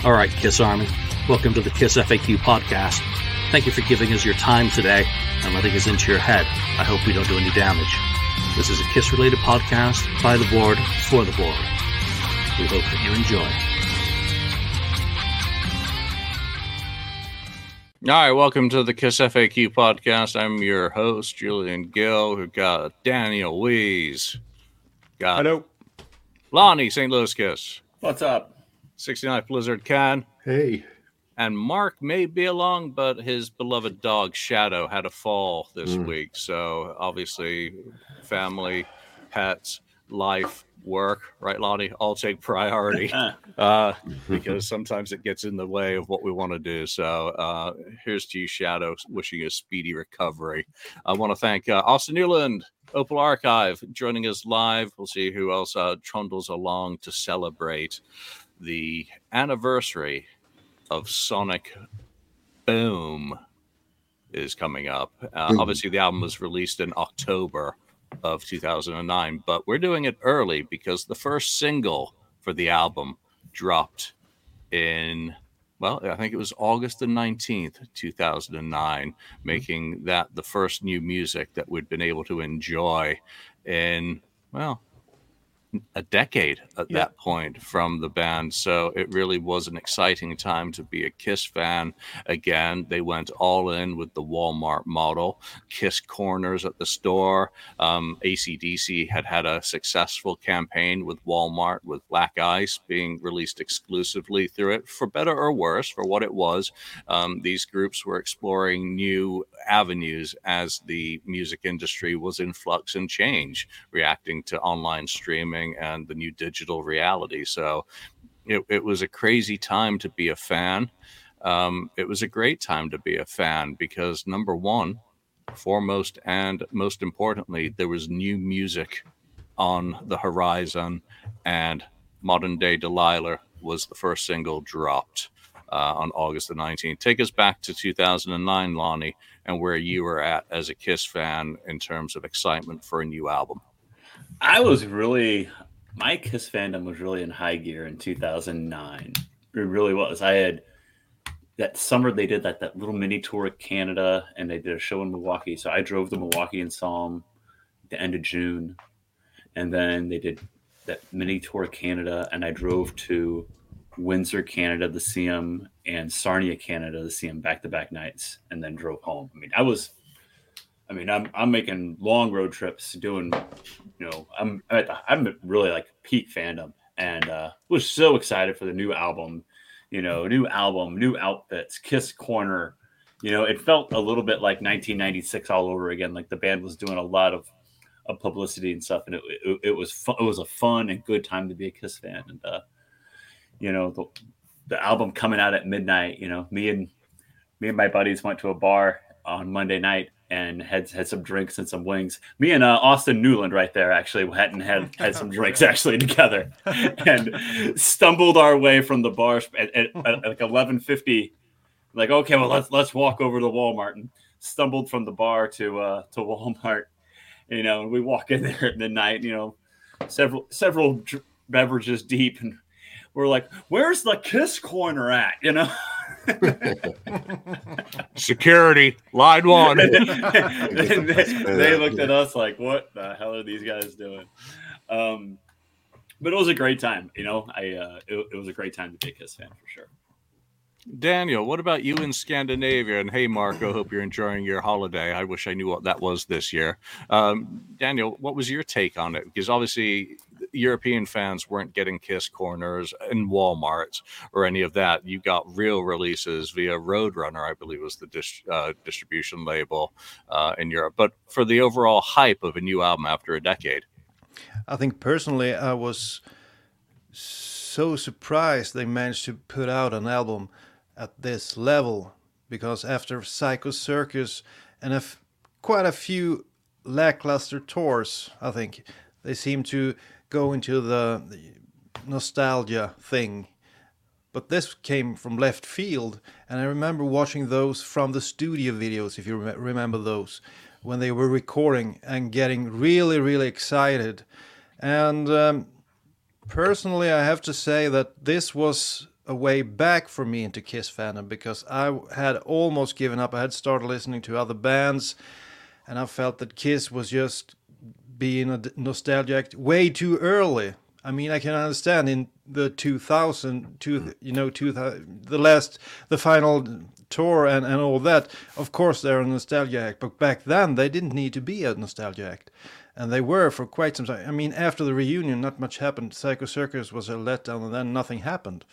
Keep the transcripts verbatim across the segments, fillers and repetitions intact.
All right, KISS Army, welcome to the KISS F A Q podcast. Thank you for giving us your time today and letting us into your head. I hope we don't do any damage. This is a KISS-related podcast by the board, for the board. We hope that you enjoy. All right, welcome to the KISS F A Q podcast. I'm your host, Julian Gill. We've got Daniel Wees. Got Hello. Lonnie, Saint Louis KISS. What's up? sixty-ninth Blizzard Can. Hey. And Mark may be along, but his beloved dog Shadow had a fall this mm. week. So obviously, family, pets, life, work, right, Lonnie, all take priority uh, because sometimes it gets in the way of what we want to do. So uh, here's to you, Shadow, wishing you a speedy recovery. I want to thank uh, Austin Newland, Opal Archive, joining us live. We'll see who else uh, trundles along to celebrate the anniversary of Sonic Boom is coming up. Uh, mm. Obviously, the album was released in October of two thousand nine, but we're doing it early because the first single for the album dropped in, well, I think it was August the nineteenth, two thousand nine, making that the first new music that we'd been able to enjoy in, well, a decade at yeah. that point from the band. So it really was an exciting time to be a KISS fan. Again, they went all in with the Walmart model, KISS corners at the store. Um, A C D C had had a successful campaign with Walmart, with Black Ice being released exclusively through it. For better or worse, for what it was, um, these groups were exploring new avenues as the music industry was in flux and change, reacting to online streaming and the new digital reality. So it, it was a crazy time to be a fan. Um, it was a great time to be a fan because, number one, foremost and most importantly, there was new music on the horizon, and Modern Day Delilah was the first single dropped uh, on August the nineteenth. Take us back to two thousand nine, Lonnie, and where you were at as a KISS fan in terms of excitement for a new album. I was really, my KISS fandom was really in high gear in two thousand nine. It really was. I had, that summer they did that, that little mini tour of Canada, and they did a show in Milwaukee. So I drove to Milwaukee and saw them at the end of June. And then they did that mini tour of Canada, and I drove to Windsor, Canada to see them, and Sarnia, Canada to see them back-to-back nights, and then drove home. I mean, I was... I mean, I'm I'm making long road trips, doing, you know, I'm at the, I'm really like peak fandom, and uh, was so excited for the new album, you know, new album, new outfits, KISS Corner, you know, it felt a little bit like nineteen ninety-six all over again. Like the band was doing a lot of, of publicity and stuff, and it it, it was fun, it was a fun and good time to be a KISS fan, and uh, you know, the the album coming out at midnight, you know, me and me and my buddies went to a bar on Monday night and had had some drinks and some wings. Me and uh, Austin Newland right there actually hadn't had had some drinks actually together, and stumbled our way from the bar at, at, at like eleven fifty. Like, okay, well let's let's walk over to Walmart, and stumbled from the bar to uh, to Walmart. You know, and we walk in there at midnight. You know, several several dr- beverages deep, and we're like, "Where's the KISS corner at?" You know. Security, line one. they, they looked at us like, what the hell are these guys doing? Um, but it was a great time. You know, I uh, it, it was a great time to be a KISS fan for sure. Daniel, what about you in Scandinavia? And hey, Mark, I hope you're enjoying your holiday. I wish I knew what that was this year. Um, Daniel, what was your take on it? Because obviously European fans weren't getting KISS corners in Walmart or any of that. You got real releases via Roadrunner, I believe was the dis- uh, distribution label uh, in Europe. But for the overall hype of a new album after a decade. I think personally I was so surprised they managed to put out an album at this level, because after Psycho Circus and a f- quite a few lackluster tours, I think they seem to go into the, the nostalgia thing. But this came from left field, and I remember watching those from the studio videos, if you rem- remember those, when they were recording and getting really, really excited. And um, personally, I have to say that this was a way back for me into Kiss fandom, because I had almost given up. I had started listening to other bands, and I felt that Kiss was just being a nostalgia act way too early. I mean, I can understand in the two thousand, two, you know, two thousand, the last, the final tour and, and all that. Of course, they're a nostalgia act, but back then they didn't need to be a nostalgia act. And they were for quite some time. I mean, after the reunion, not much happened. Psycho Circus was a letdown, and then nothing happened.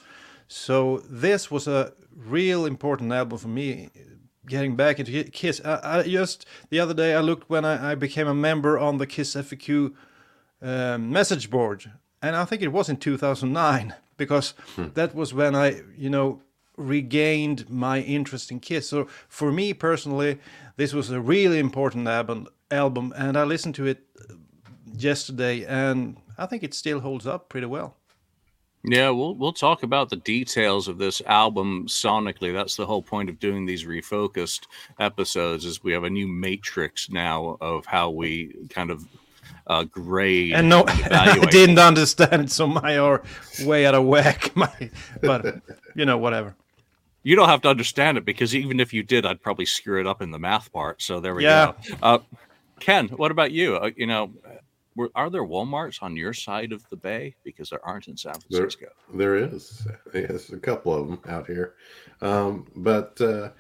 So this was a real important album for me, getting back into Kiss. I, I just, the other day, I looked when I, I became a member on the Kiss F A Q um, message board. And I think it was in two thousand nine, because hmm. that was when I, you know, regained my interest in Kiss. So for me personally, this was a really important album, album, and I listened to it yesterday, and I think it still holds up pretty well. Yeah, we'll we'll talk about the details of this album sonically. That's the whole point of doing these refocused episodes, is we have a new matrix now of how we kind of uh, grade and no, and I didn't understand it, so my are way out of whack. My, but you know, whatever. You don't have to understand it, because even if you did, I'd probably screw it up in the math part. So there we yeah. go. Uh, Ken, what about you? Uh, you know, were, are there Walmarts on your side of the bay? Because there aren't in San Francisco. There, there is. Yes, a couple of them out here. Um, but uh,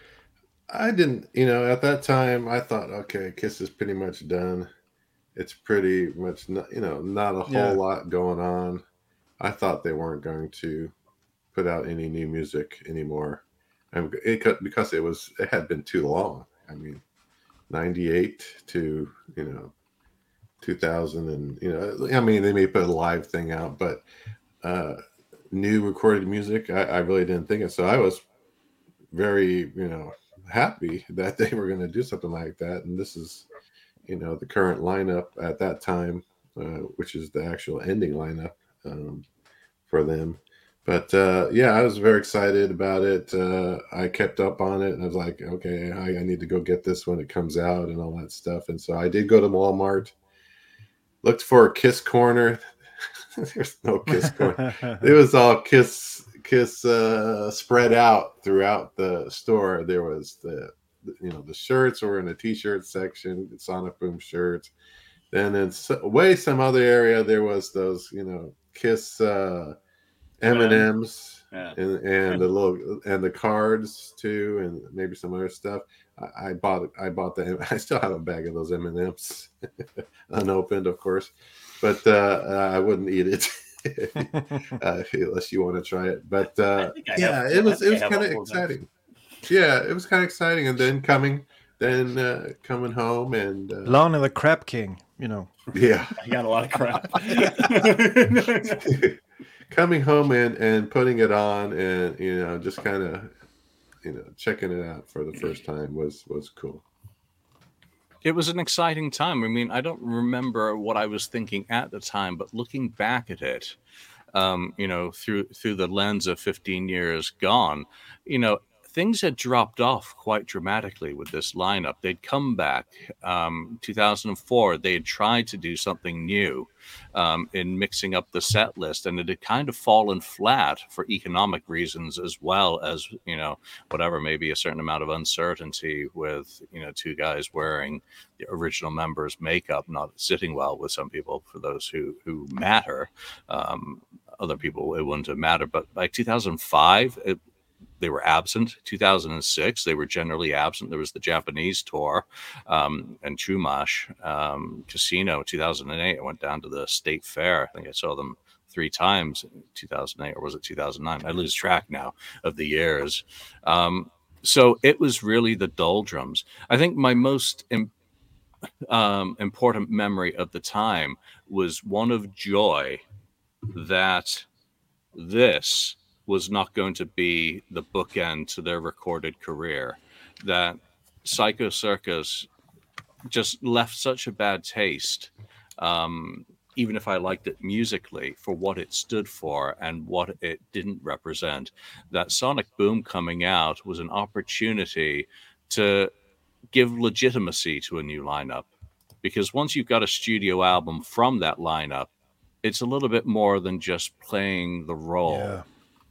I didn't, you know, at that time, I thought, okay, Kiss is pretty much done. It's pretty much, not, you know, not a whole yeah. lot going on. I thought they weren't going to put out any new music anymore. And it because it was, it had been too long. I mean, ninety-eight to, you know, two thousand, and, you know, I mean, they may put a live thing out, but uh, new recorded music, I, I really didn't think it. So I was very, you know, happy that they were going to do something like that. And this is, you know, the current lineup at that time, uh, which is the actual ending lineup um, for them. But uh, yeah, I was very excited about it. Uh, I kept up on it, and I was like, okay, I, I need to go get this when it comes out and all that stuff. And so I did go to Walmart, looked for a Kiss corner. There's no Kiss corner. It was all Kiss, Kiss uh, spread out throughout the store. There was the, you know, the shirts were in the T-shirt section, the Sonic Boom shirts. Then in so, way some other area, there was those, you know, Kiss. Uh, M and M's yeah. and, and the little and the cards too, and maybe some other stuff. I, I bought I bought the I still have a bag of those M and M's unopened, of course, but uh, I wouldn't eat it uh, unless you want to try it. But uh, yeah, have, it was it was kind of exciting. Yeah, it was kind of exciting, and then coming then uh, coming home and uh, Lana the Crap King, you know. Yeah, I got a lot of crap. Coming home and, and putting it on and, you know, just kind of, you know, checking it out for the first time was, was cool. It was an exciting time. I mean, I don't remember what I was thinking at the time, but looking back at it, um, you know, through through the lens of fifteen years gone, you know, things had dropped off quite dramatically with this lineup. They'd come back. Um, two thousand four, they had tried to do something new um, in mixing up the set list, and it had kind of fallen flat for economic reasons, as well as, you know, whatever, maybe a certain amount of uncertainty with, you know, two guys wearing the original members' makeup, not sitting well with some people, for those who, who matter. Um, other people, it wouldn't have mattered. But by two thousand five, it, they were absent. two thousand six, they were generally absent. There was the Japanese tour um, and Chumash um, Casino. two thousand eight, I went down to the State Fair. I think I saw them three times in two thousand eight, or was it two thousand nine? I lose track now of the years. Um, so it was really the doldrums. I think my most im- um, important memory of the time was one of joy that this was not going to be the bookend to their recorded career, that Psycho Circus just left such a bad taste, um, even if I liked it musically, for what it stood for and what it didn't represent. That Sonic Boom coming out was an opportunity to give legitimacy to a new lineup, because once you've got a studio album from that lineup, it's a little bit more than just playing the role. Yeah.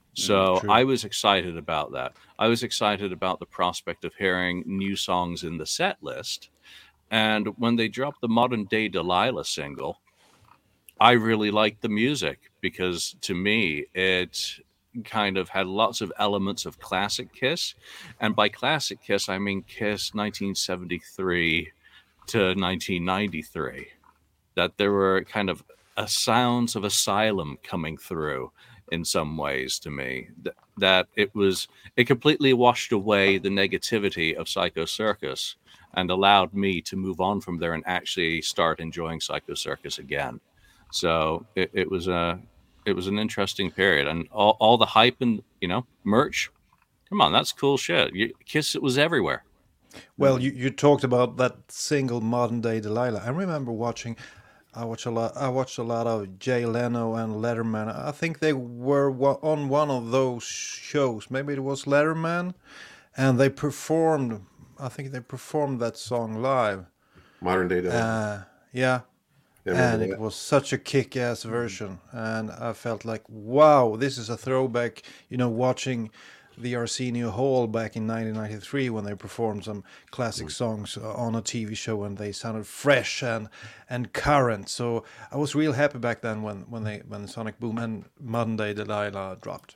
So True. I was excited about that. I was excited about the prospect of hearing new songs in the set list. And when they dropped the Modern Day Delilah single, I really liked the music because to me, it kind of had lots of elements of classic Kiss. And by classic Kiss, I mean Kiss nineteen seventy-three to nineteen ninety-three. That there were kind of a sounds of Asylum coming through in some ways to me. Th- that it was, it completely washed away the negativity of Psycho Circus and allowed me to move on from there and actually start enjoying Psycho Circus again. So it, it was a, it was an interesting period, and all, all the hype and, you know, merch. Come on, that's cool shit. You, Kiss, it was everywhere. Well, you, you talked about that single Modern Day Delilah. I remember watching. I watch a lot. I watched a lot of Jay Leno and Letterman. I think they were wa- on one of those shows. Maybe it was Letterman, and they performed. I think they performed that song live. Modern Day Delilah. Uh, yeah, Yeah, remember and it that? was such a kick-ass version, and I felt like, wow, this is a throwback. You know, watching the Arsenio Hall back in nineteen ninety-three when they performed some classic songs uh, on a T V show, and they sounded fresh and and current. So I was real happy back then when when they when Sonic Boom and Modern Day Delilah dropped.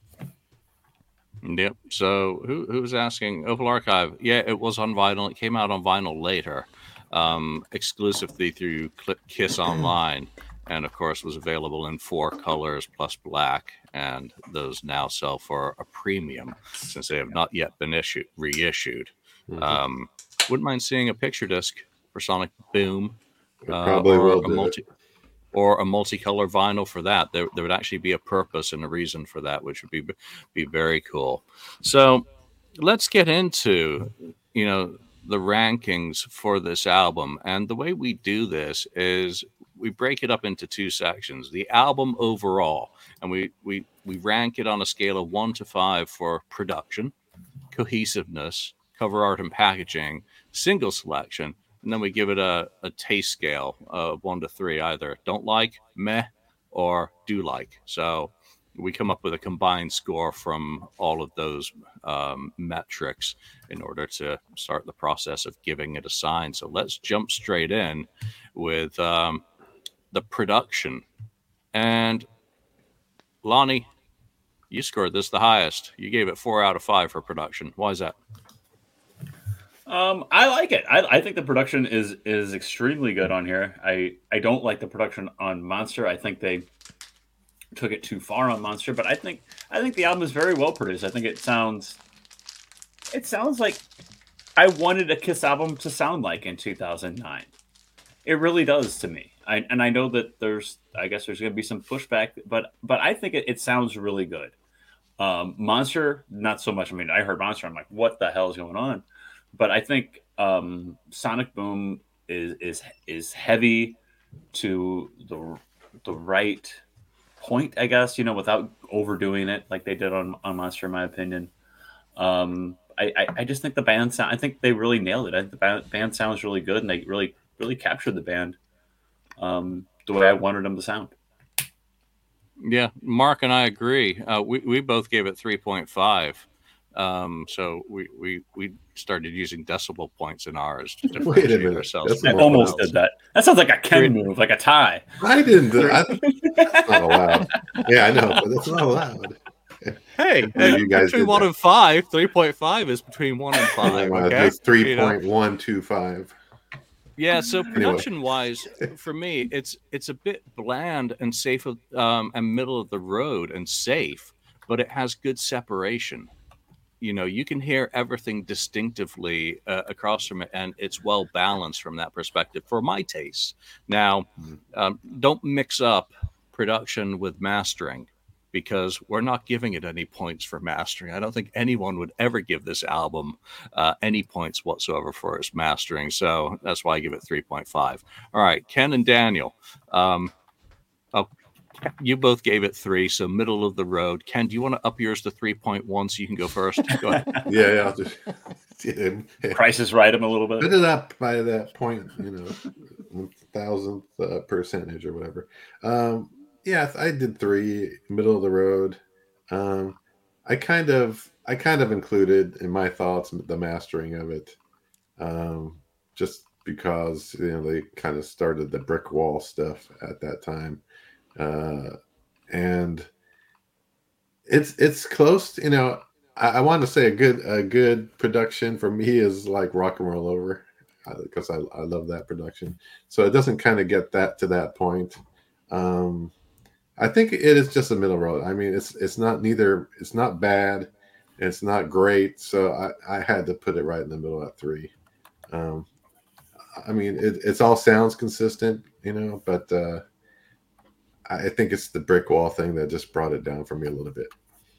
Yep. So who who was asking? Opal Archive. Yeah, it was on vinyl. It came out on vinyl later, um, exclusively through Cl- Kiss Online, and of course was available in four colors plus black. And those now sell for a premium since they have not yet been issued reissued. Mhm. Um, wouldn't mind seeing a picture disc for Sonic Boom, It uh, probably or will a do multi. it. Or a multicolor vinyl for that. There, there would actually be a purpose and a reason for that, which would be be very cool. So let's get into, you know, the rankings for this album. And the way we do this is we break it up into two sections: the album overall, and we we we rank it on a scale of one to five for production, cohesiveness, cover art and packaging, single selection. And then we give it a, a taste scale of one to three, either don't like, meh, or do like. So we come up with a combined score from all of those um, metrics in order to start the process of giving it a sign. So let's jump straight in with um, the production. And Lonnie, you scored this the highest. You gave it four out of five for production. Why is that? Um, I like it. I, I think the production is is extremely good on here. I I don't like the production on Monster. I think they took it too far on Monster, but I think I think the album is very well produced. I think it sounds it sounds like I wanted a Kiss album to sound like in two thousand nine. It really does to me. I, and I know that there's I guess there's going to be some pushback, but but I think it, it sounds really good. Um, Monster, not so much. I mean, I heard Monster. I'm like, what the hell is going on? But I think um, Sonic Boom is is is heavy to the the right point, I guess, you know, without overdoing it like they did on, on Monster, in my opinion. Um, I, I, I just think the band sound, I think they really nailed it. I think the band, band sounds really good, and they really, really captured the band um, the way I wanted them to sound. Yeah, Mark and I agree. Uh, we, we both gave it three point five. Um, so we, we, we started using decibel points in ours to Wait a differentiate minute. ourselves. That's I from not almost everyone else. did that. That sounds like a Ken move, like a tie. I didn't do I, That's not allowed. Yeah, I know, but that's not allowed. Hey, Maybe hey, you guys between did one that. and five, three point five is between one and five. Okay, It's three You know? point one two five. Yeah, so production wise, for me, it's it's a bit bland and safe um, and middle of the road and safe, but it has good separation. You know, you can hear everything distinctively uh, across from it, and it's well balanced from that perspective for my taste. Now, um, don't mix up production with mastering, because we're not giving it any points for mastering. I don't think anyone would ever give this album uh, any points whatsoever for its mastering. So that's why I give it three point five. All right, Ken and Daniel. Um, oh, you both gave it three, so middle of the road. Ken, do you want to up yours to three point one so you can go first? Go ahead. Yeah, yeah, I'll just yeah. Price is right him a little bit. Put it up by that point, you know, thousandth uh, percentage or whatever. Um, yeah, I did three, middle of the road. Um, I kind of I kind of included in my thoughts the mastering of it, um, just because you know they kind of started the brick wall stuff at that time, uh, and it's it's close. You know, I, I want to say a good a good production for me is like Rock and Roll Over, because I, I love that production. So it doesn't kind of get that to that point. Um, I think it is just a middle road. I mean, it's it's not neither. It's not bad. It's not great. So I, I had to put it right in the middle at three. Um, I mean, it it's all sounds consistent, you know, but uh, I think it's the brick wall thing that just brought it down for me a little bit.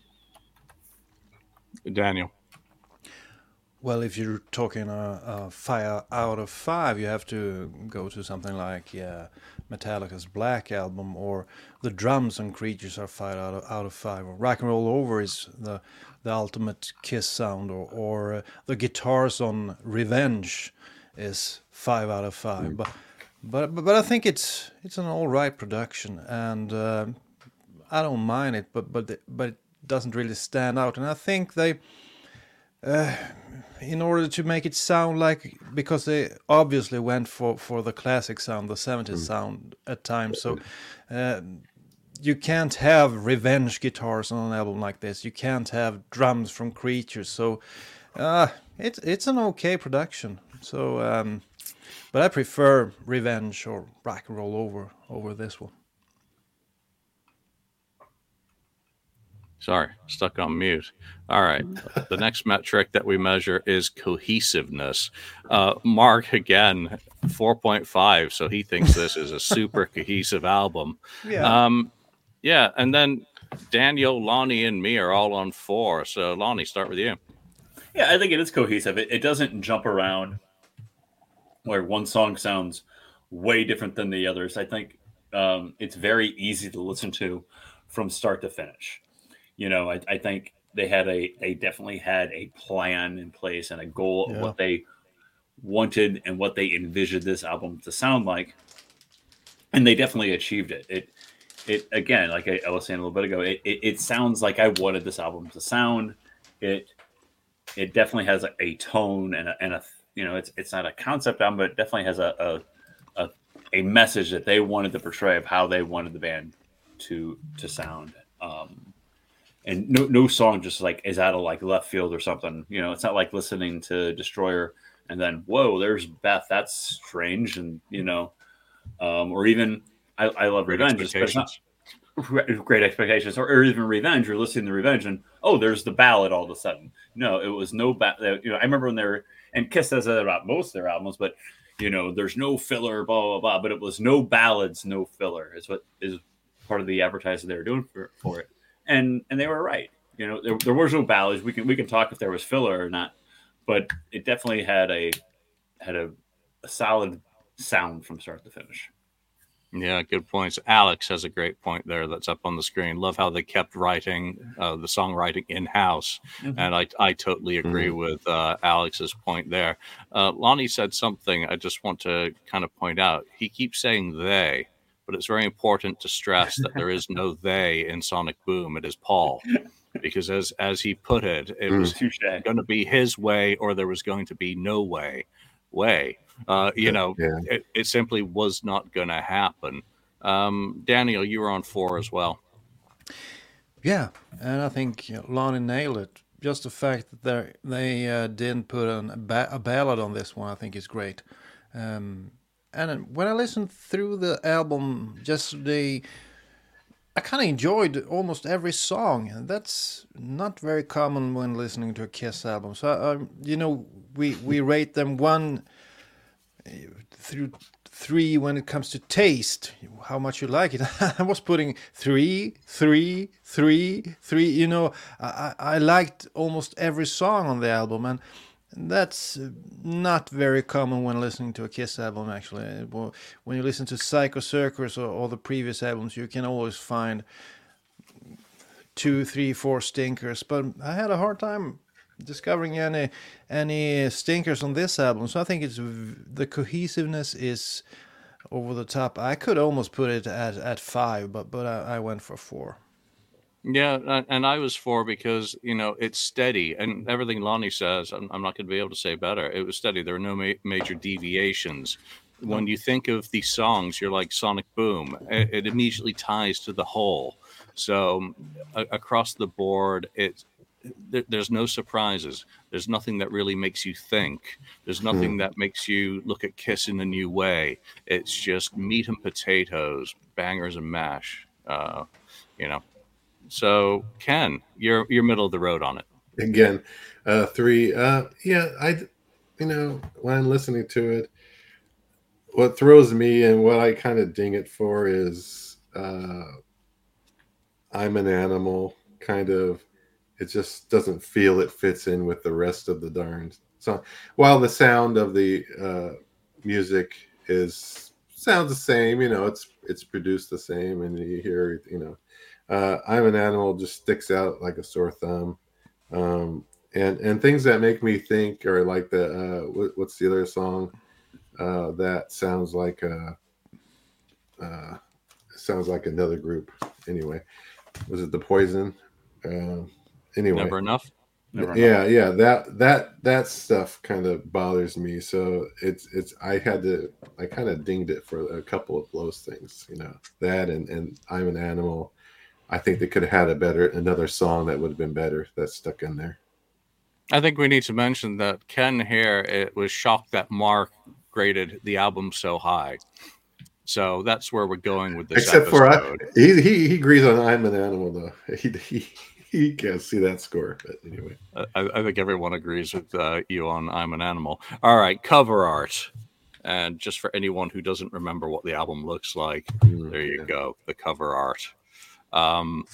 Daniel. Well, if you're talking a, a five out of five, you have to go to something like yeah, Metallica's Black Album, or the drums on Creatures are five out of out of five. Or Rock and Roll Over is the the ultimate Kiss sound, or or uh, the guitars on Revenge is five out of five. Mm. But but but I think it's it's an all right production, and uh, I don't mind it. But but but it doesn't really stand out, and I think they. Uh, in order to make it sound like, because they obviously went for, for the classic sound, the seventies mm. sound at times, so uh, you can't have Revenge guitars on an album like this. You can't have drums from Creatures, so uh, it's it's an okay production. So, um, but I prefer Revenge or Rock and Roll Over over this one. Sorry, stuck on mute. All right. The next metric that we measure is cohesiveness. Uh, Mark, again, four point five. So he thinks this is a super cohesive album. Yeah. Um, yeah. And then Daniel, Lonnie, and me are all on four. So, Lonnie, start with you. Yeah, I think it is cohesive. It, it doesn't jump around where one song sounds way different than the others. I think um, it's very easy to listen to from start to finish. You know, I, I think they had a they definitely had a plan in place and a goal yeah. of what they wanted and what they envisioned this album to sound like, and they definitely achieved it. It it again, like I, I was saying a little bit ago, it, it it sounds like I wanted this album to sound. It it definitely has a, a tone and a, and a you know it's it's not a concept album, but it definitely has a a, a a message that they wanted to portray of how they wanted the band to to sound. Um, And no, no song just like is out of like left field or something. You know, it's not like listening to Destroyer and then, whoa, there's Beth. That's strange. And, you know, um, or even I, I love Great Revenge, but it's not Great Expectations or, or even Revenge. You're listening to Revenge and, oh, there's the ballad all of a sudden. No, it was no ballad. You know, I remember when they were, and Kiss says that about most of their albums, but, you know, there's no filler, blah, blah, blah. But it was no ballads, no filler is what is part of the advertising they were doing for, for it. And and they were right. You know, there, there was no ballads. We can we can talk if there was filler or not, but it definitely had a had a, a solid sound from start to finish. Yeah, good points. Alex has a great point there that's up on the screen. Love how they kept writing uh, the songwriting in-house. Mm-hmm. And I I totally agree mm-hmm. with uh, Alex's point there. Uh, Lonnie said something I just want to kind of point out. He keeps saying they. But it's very important to stress that there is no they in Sonic Boom. It is Paul. Because as as he put it, it mm. was going to be his way or there was going to be no way. Way. Uh, you know, yeah. it, it simply was not going to happen. Um, Daniel, you were on four as well. Yeah, and I think you know, Lonnie nailed it. Just the fact that they uh, didn't put an, a, ba- a ballad on this one, I think is great. Um And when I listened through the album yesterday, I kind of enjoyed almost every song. And that's not very common when listening to a Kiss album. So, um, you know, we, we rate them one through three when it comes to taste, how much you like it. I was putting three, three, three, three. You know, I, I liked almost every song on the album. And that's not very common when listening to a Kiss album, actually. When you listen to Psycho Circus or, or the previous albums, you can always find two, three, four stinkers. But I had a hard time discovering any any stinkers on this album. So I think it's the cohesiveness is over the top. I could almost put it at, at five, but but I, I went for four. Yeah, a- and I was for because you know it's steady, and everything Lonnie says, I'm, I'm not going to be able to say better. It was steady. There were no ma- major deviations. When you think of these songs, you're like Sonic Boom. It, it immediately ties to the whole. So a- across the board, it there, there's no surprises. There's nothing that really makes you think. There's nothing that makes you look at Kiss in a new way. It's just meat and potatoes, bangers and mash. Uh, you know. So Ken, you're you're middle of the road on it. Again, uh, three. Uh, yeah, I, you know, when I'm listening to it, what throws me and what I kind of ding it for is uh, I'm an animal, kind of. It just doesn't feel it fits in with the rest of the darn song. While the sound of the uh, music is sounds the same, you know, it's it's produced the same, and you hear, you know, uh, I'm an animal just sticks out like a sore thumb. Um, and and things that make me think are like the uh, what, what's the other song uh, that sounds like a uh, sounds like another group. Anyway, was it the Poison? Uh, anyway, Never enough. Never yeah, enough. yeah, that that that stuff kind of bothers me. So it's it's I had to I kind of dinged it for a couple of those things, you know, that and and I'm an animal. I think they could have had a better another song that would have been better that's stuck in there. I think we need to mention that Ken here it was shocked that Mark graded the album so high. So that's where we're going with this Except episode. for I, he, he he agrees on I'm an animal though. He he, he can't see that score, but anyway. I, I think everyone agrees with uh, you on I'm an Animal. All right, cover art. And just for anyone who doesn't remember what the album looks like, Mm, there you yeah. go, the cover art. Um,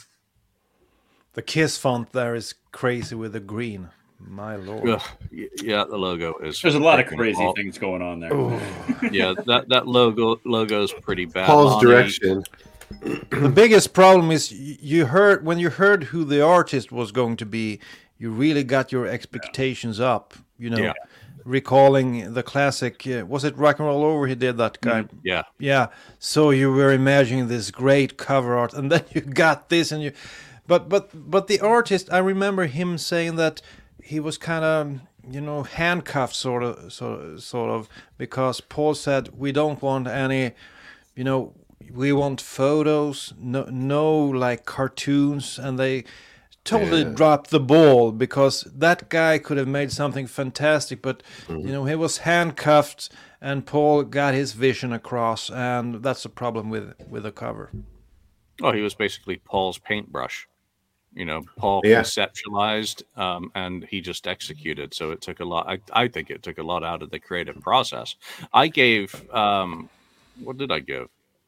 The Kiss font there is crazy with the green. My lord. ugh, y- yeah, the logo is. There's a lot of freaking crazy all- things going on there. Yeah, that that logo logo's pretty bad. Paul's Lonnie, direction. The biggest problem is y- you heard when you heard who the artist was going to be, you really got your expectations up. You know, Yeah. recalling the classic. Uh, was it Rock and Roll Over? He did that guy. Yeah, Yeah. So you were imagining this great cover art, and then you got this, and you. But but but the artist, I remember him saying that he was kind of you know handcuffed, sort of, sort of, sort of, because Paul said we don't want any, you know, we want photos, no, no like cartoons, and they totally Yeah. dropped the ball because that guy could have made something fantastic, but Mm-hmm. you know he was handcuffed, and Paul got his vision across, and that's the problem with with the cover. oh, he was basically Paul's paintbrush. You know, Paul Yeah. conceptualized um, and he just executed. So it took a lot. I, I think it took a lot out of the creative process. I gave, um, what did I give?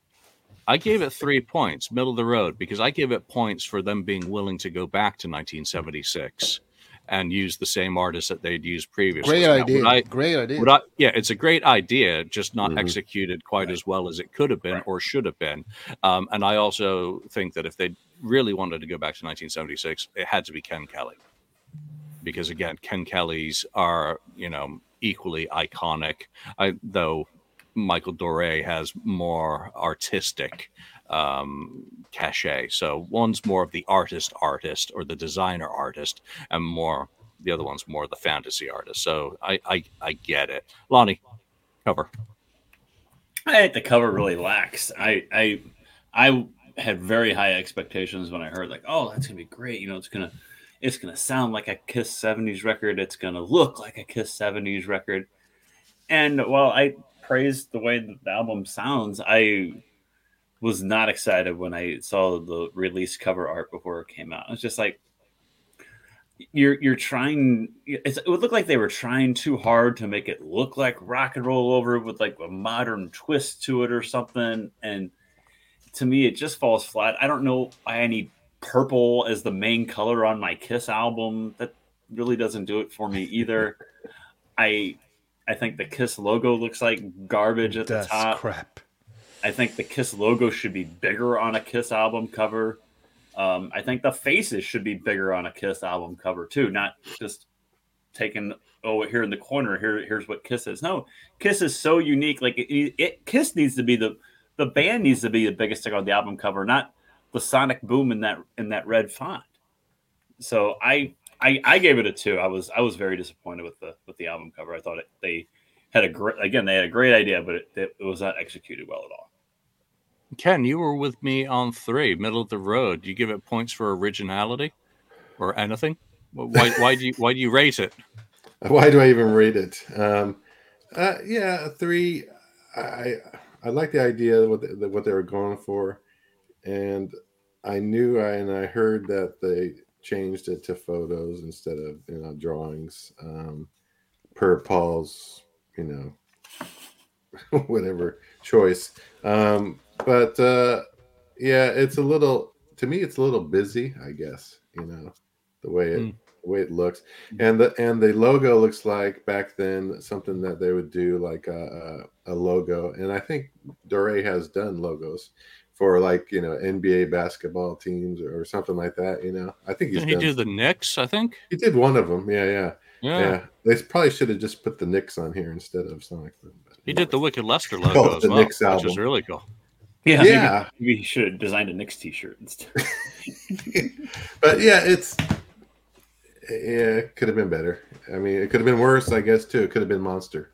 I gave it three points, middle of the road, because I gave it points for them being willing to go back to nineteen seventy-six and use the same artist that they'd used previously. Great Now, idea. would I, Great idea. would I, yeah, it's a great idea, just not Mhm. executed quite Right. as well as it could have been Right. or should have been. Um, and I also think that if they really wanted to go back to nineteen seventy-six, it had to be Ken Kelly. Because again, Ken Kellys are, you know, equally iconic. I, though Michael Doré has more artistic um, cachet. So one's more of the artist artist or the designer artist, and more the other one's more the fantasy artist. So I I, I get it. Lonnie, cover. I think the cover really lacks. I I I had very high expectations when I heard like, oh, that's gonna be great. You know, it's gonna it's gonna sound like a Kiss seventies record. It's gonna look like a Kiss seventies record. And while I praised the way the album sounds, I was not excited when I saw the release cover art before it came out. It's just like you're you're trying. It's, it would look like they were trying too hard to make it look like Rock and Roll Over with like a modern twist to it or something. And to me, it just falls flat. I don't know why I need purple as the main color on my Kiss album. That really doesn't do it for me either. I I think the Kiss logo looks like garbage at That's the top. crap. I think the Kiss logo should be bigger on a Kiss album cover. Um, I think the faces should be bigger on a Kiss album cover too, not just taking oh here in the corner here here's what Kiss is. No, Kiss is so unique. Like it, it Kiss needs to be the the band needs to be the biggest thing on the album cover, not the sonic boom in that in that red font. So I, I I gave it a two. I was I was very disappointed with the with the album cover. I thought it, they had a great again they had a great idea, but it, it, it was not executed well at all. Ken, you were with me on three, middle of the road. Do you give it points for originality or anything? Why why do you why do you rate it? Why do I even rate it? Um, uh, yeah, a three. I I like the idea of what they, what they were going for, and I knew I and I heard that they changed it to photos instead of you know drawings. Um, per Paul's you know whatever choice. Um, but uh, yeah, it's a little to me. It's a little busy, I guess. You know the way it. Mm. The way it looks, and the and the logo looks like back then something that they would do like a, a, a logo. And I think Dore has done logos for like you know N B A basketball teams or something like that. You know, I think he's did he done, do the Knicks? I think he did one of them. Yeah, yeah, yeah. yeah. They probably should have just put the Knicks on here instead of Sonic Boom. He did the Wicked Lester logo as well, Knicks which album. is really cool. Yeah, yeah. Maybe, maybe he should have designed a Knicks T-shirt instead. But yeah, it's. Yeah, it could have been better. I mean, it could have been worse, I guess, too. It could have been Monster.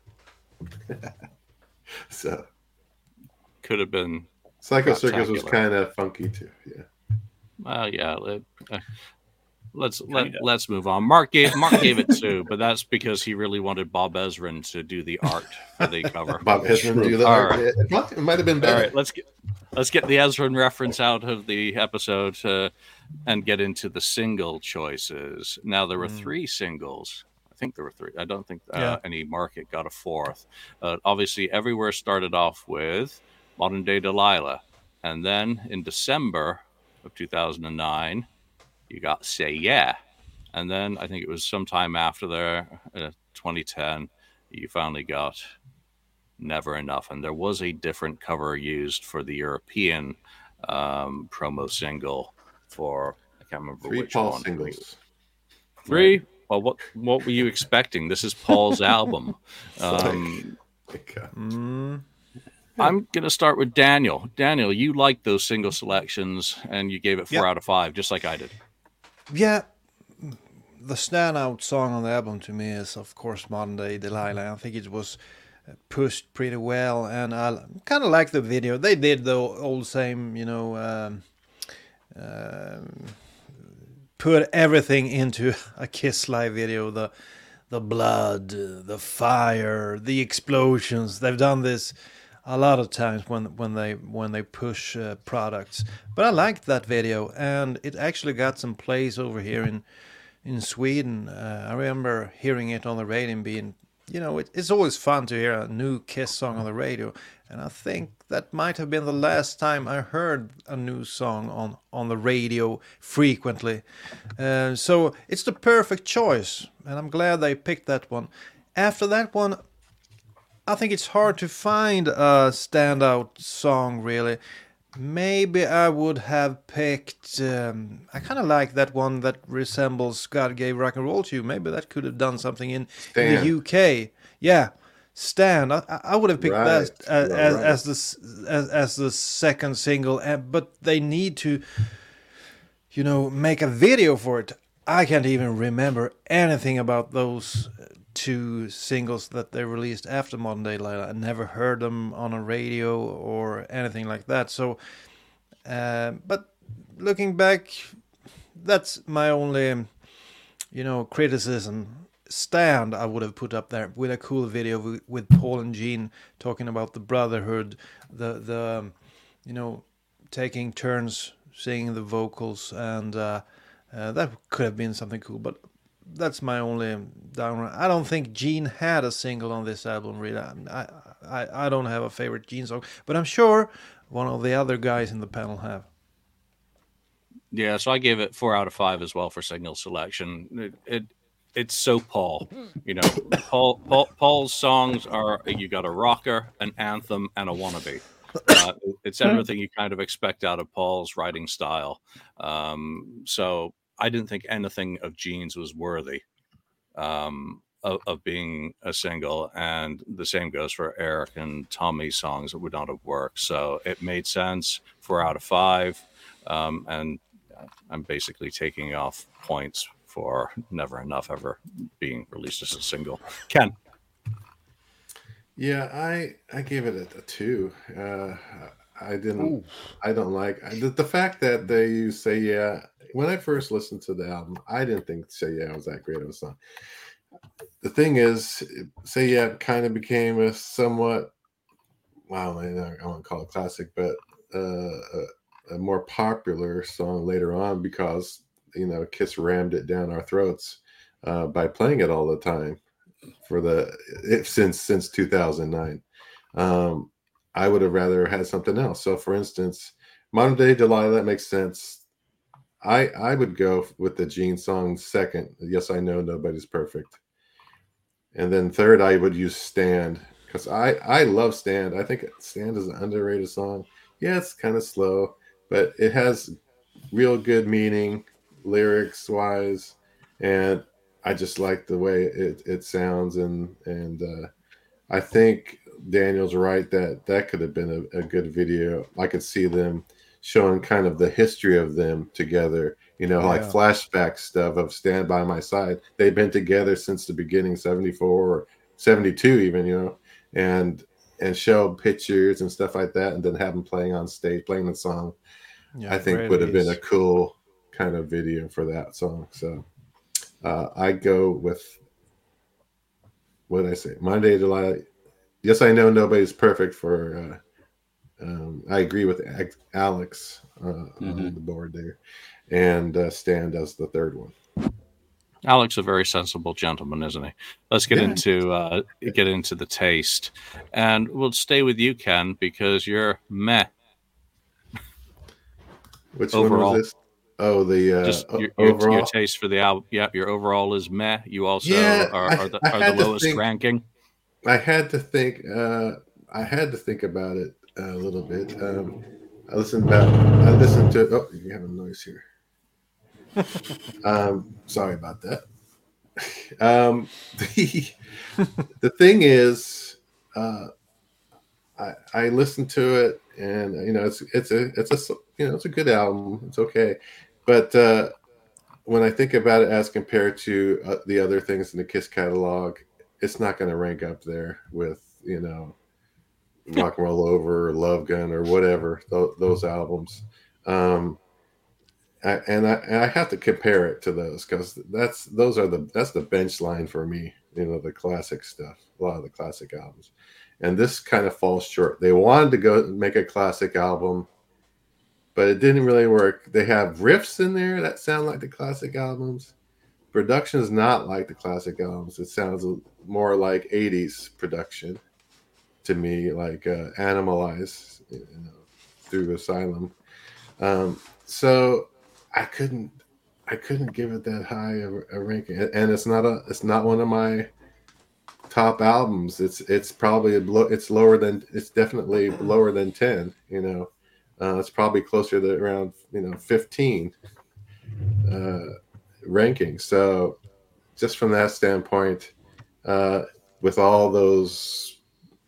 So. Could have been. Psycho Circus was kind of funky, too. Yeah. Well, yeah. Let, uh, let's let, let's move on. Mark gave Mark gave it two, but that's because he really wanted Bob Ezrin to do the art for the cover. Bob Ezrin do the All art. Right. It, might, it might have been better. All right, let's get let's get the Ezrin reference out of the episode uh, and get into the single choices. Now there were mm. three singles. I think there were three. I don't think uh, yeah. any market got a fourth. Uh, obviously, Everywhere started off with Modern Day Delilah, and then in December of two thousand nine. You got Say Yeah. And then I think it was sometime after there, uh, twenty ten, you finally got Never Enough. And there was a different cover used for the European um, promo single for, I can't remember Three which Paul one. Singles. Three? Well, what what were you expecting? This is Paul's album. Um, mm. I'm going to start with Daniel. Daniel, you liked those single selections, and you gave it four yep. out of five, just like I did. Yeah, the standout song on the album to me is, of course, Modern Day Delilah. I think it was pushed pretty well, and I kind of like the video. They did the old same, you know, um, um, put everything into a Kiss live video. The the blood, the fire, the explosions. They've done this a lot of times when when they when they push uh, products. But I liked that video, and it actually got some plays over here in in Sweden. Uh, I remember hearing it on the radio and being, you know, it, it's always fun to hear a new Kiss song on the radio. And I think that might have been the last time I heard a new song on, on the radio frequently. Uh, so it's the perfect choice, and I'm glad they picked that one. After that one, I think it's hard to find a standout song, really. Maybe I would have picked... Um, I kind of like that one that resembles God Gave Rock and Roll to You. Maybe that could have done something in, in the U K. Yeah, Stand. I, I would have picked right. that as, as, right. as, the, as, as the second single. But they need to, you know, make a video for it. I can't even remember anything about those two singles that they released after Modern Day Delilah. I never heard them on a radio or anything like that. So, uh, but looking back, that's my only, you know, criticism. Stand, I would have put up there with a cool video with, with Paul and Gene talking about the brotherhood, the the, um, you know, taking turns singing the vocals, and uh, uh, that could have been something cool. But that's my only downrun. I don't think Gene had a single on this album, really. I, I I don't have a favorite Gene song, but I'm sure one of the other guys in the panel have. Yeah, so I gave it four out of five as well for single selection. It, it it's so Paul, you know. Paul, Paul Paul's songs are, you got a rocker, an anthem, and a wannabe. Uh, it's everything you kind of expect out of Paul's writing style. Um, so I didn't think anything of Gene's was worthy um, of, of being a single, and the same goes for Eric and Tommy's songs that would not have worked. So it made sense. Four out of five. um, and I'm basically taking off points for Never Enough ever being released as a single. Ken. Yeah, I I gave it a, a two. Uh, I didn't. Ooh. I don't like I, the, the fact that they use Say Yeah. When I first listened to the album, I didn't think Say Yeah was that great of a song. The thing is, Say Yeah kind of became a somewhat, well, I don't want to call it classic, but uh, a, a more popular song later on because, you know, Kiss rammed it down our throats uh, by playing it all the time for the it, since since two thousand nine. Um, I would have rather had something else. So, for instance, Modern Day Delilah, that makes sense. I I would go with the Gene song second. Yes, I Know Nobody's Perfect. And then third, I would use Stand because I, I love Stand. I think Stand is an underrated song. Yeah, it's kind of slow, but it has real good meaning, lyrics wise, and I just like the way it, it sounds. And and uh, I think Daniel's right that that could have been a, a good video. I could see them showing kind of the history of them together, you know, like Yeah. flashback stuff of Stand By My Side. They've been together since the beginning, seventy-four or seventy-two even, you know, and and show pictures and stuff like that, and then have them playing on stage, playing the song. Yeah, I think really would have been a is. cool kind of video for that song. So uh, I go with, what did I say? Monday, July. Yes, I Know Nobody's Perfect for uh, Um, I agree with Alex uh, Mm-hmm. on the board there, and uh, Stan does the third one. Alex, a very sensible gentleman, isn't he? Let's get Yeah. into uh, get into the taste, and we'll stay with you, Ken, because you're meh. Which Overall. one was this? Oh, the uh, Just your, o- your, overall. your taste for the album. Yeah, your overall is meh. You also Yeah, are, I- are the, I are the had to lowest think- ranking. I had to think. Uh, I had to think about it a little bit. Um, I listened about. I listened to. Oh, you have a noise here. um, sorry about that. Um, the the thing is, uh, I I listened to it, and you know, it's it's a it's a you know it's a good album. It's okay, but uh, when I think about it as compared to uh, the other things in the Kiss catalog, it's not going to rank up there with, you know, Rock and Roll Over or Love Gun or whatever, th- those albums. Um, I, and I and I have to compare it to those because that's those are the that's the bench line for me. You know, the classic stuff, a lot of the classic albums, and this kind of falls short. They wanted to go make a classic album, but it didn't really work. They have riffs in there that sound like the classic albums. Production is not like the classic albums. It sounds more like eighties production to me, like uh, Animalize, you know, through Asylum. Um, so I couldn't, I couldn't give it that high a, a ranking, and it's not a, it's not one of my top albums. It's, it's probably a low, it's lower than, it's definitely lower than ten. You know, uh, it's probably closer to around, you know, fifteen uh, ranking. So just from that standpoint, uh, with all those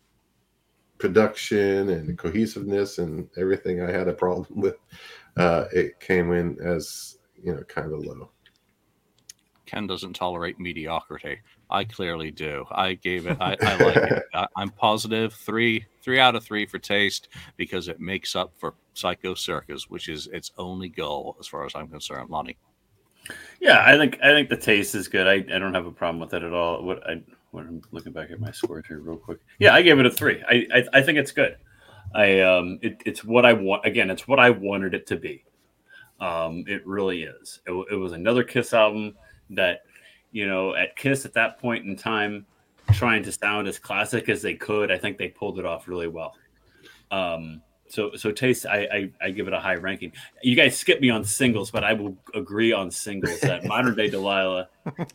production and cohesiveness and everything I had a problem with, uh, it came in as, you know, kind of low. Ken doesn't tolerate mediocrity. I clearly do. I gave it. I, I like it. I, I'm positive three, three out of three for taste because it makes up for Psycho Circus, which is its only goal as far as I'm concerned. Lonnie. Yeah, I think I think the taste is good. I, I don't have a problem with it at all. What I what I'm looking back at my scores here real quick. Yeah, I gave it a three. I I, I think it's good. I um it, it's what I want. Again, it's what I wanted it to be. Um, it really is. It, it was another Kiss album that, you know, at Kiss at that point in time, trying to sound as classic as they could. I think they pulled it off really well. Um. So, so taste, I, I, I give it a high ranking. You guys skip me on singles, but I will agree on singles that Modern Day Delilah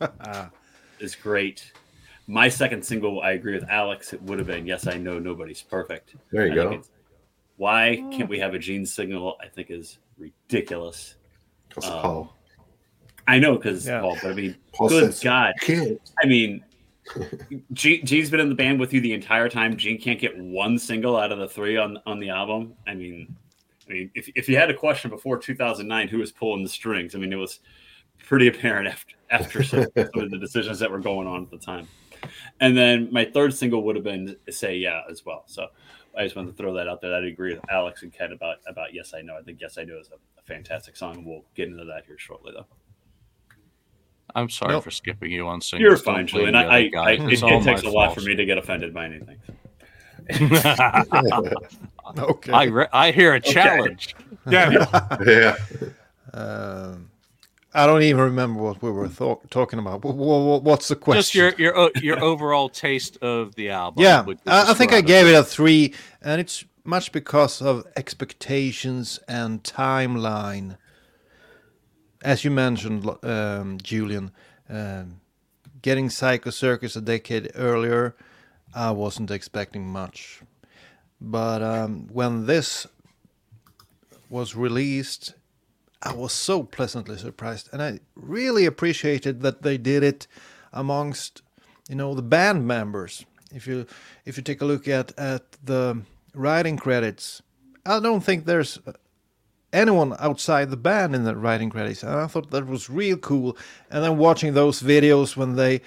is great. My second single, I agree with Alex. It would have been Yes, I Know Nobody's Perfect. There you I go. think it's, why can't we have a Gene single? I think is ridiculous. That's Um, Paul. I know because Yeah. Paul, but I mean, Paul good says, God. "Kid." I mean, G- Gene's been in the band with you the entire time. Gene can't get one single out of the three on, on the album. I mean, I mean, if, if you had a question before two thousand nine, who was pulling the strings? I mean, it was pretty apparent after, after some, some of the decisions that were going on at the time. And then my third single would have been Say Yeah as well. So I just wanted to throw that out there. I agree with Alex and Ken about, about Yes, I Know. I think Yes, I Know is a, a fantastic song. We'll get into that here shortly, though. I'm sorry Nope. for skipping you on singles. You're Don't fine, blame Julian. the I, I, other guy. I, it, It's it all takes my a lot fault. for me to get offended by anything. Okay. I re- I hear a challenge. Yeah. Yeah. Um, I don't even remember what we were th- talking about. Wh- wh- What's the question? Just your your o- your overall taste of the album. Yeah, Would you I, I think I describe gave it a three, and it's much because of expectations and timeline. As you mentioned, um, Julian, um, getting Psycho Circus a decade earlier, I wasn't expecting much. But um, when this was released, I was so pleasantly surprised, and I really appreciated that they did it amongst, you know, the band members. If you if you take a look at at the writing credits, I don't think there's anyone outside the band in the writing credits, and I thought that was real cool. And then watching those videos when they,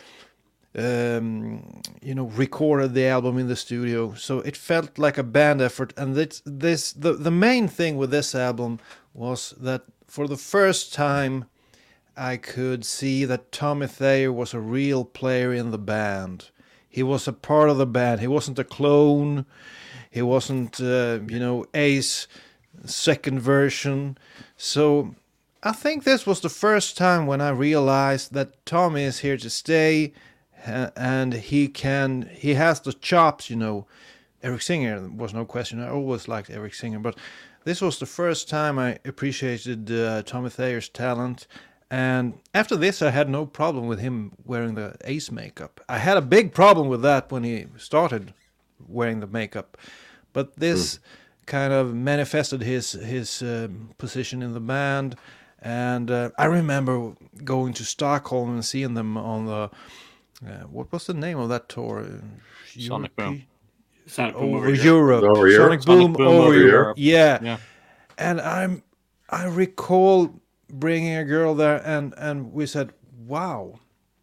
um, you know, recorded the album in the studio, so it felt like a band effort. And this this the the main thing with this album was that for the first time I could see that Tommy Thayer was a real player in the band. He was a part of the band. He wasn't a clone. He wasn't, uh, you know, Ace second version. So I think this was the first time when I realized that Tommy is here to stay, uh, and he can, he has the chops, you know. Eric Singer was no question. I always liked Eric Singer, but this was the first time I appreciated uh, Tommy Thayer's talent. And after this, I had no problem with him wearing the Ace makeup. I had a big problem with that when he started wearing the makeup. But this mm. kind of manifested his his um, position in the band. And uh, I remember going to Stockholm and seeing them on the, uh, what was the name of that tour? Sonic Europe- Boom. Sonic Boom over Europe. Over Europe. Sonic Boom, Sonic Boom over, over Europe. Europe. Yeah. Yeah. And I'm I recall bringing a girl there, and and we said, wow,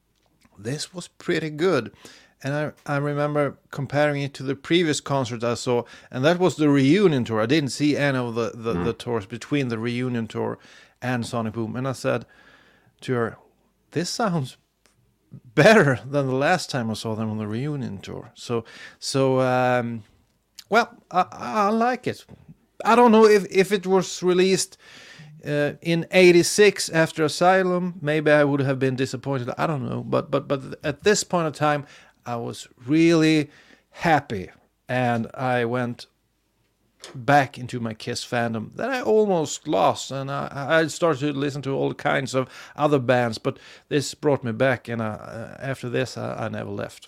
this was pretty good. And I, I remember comparing it to the previous concert I saw, and that was the reunion tour. I didn't see any of the, the, mm. the tours between the reunion tour and Sonic Boom. And I said to her, this sounds better than the last time I saw them on the reunion tour. So, so um, well, I, I like it. I don't know if, if it was released uh, in eighty-six after Asylum, maybe I would have been disappointed. I don't know. But, but, but at this point in time, I was really happy, and I went back into my Kiss fandom that I almost lost, and I, I started to listen to all kinds of other bands, but this brought me back, and I, after this, I, I never left.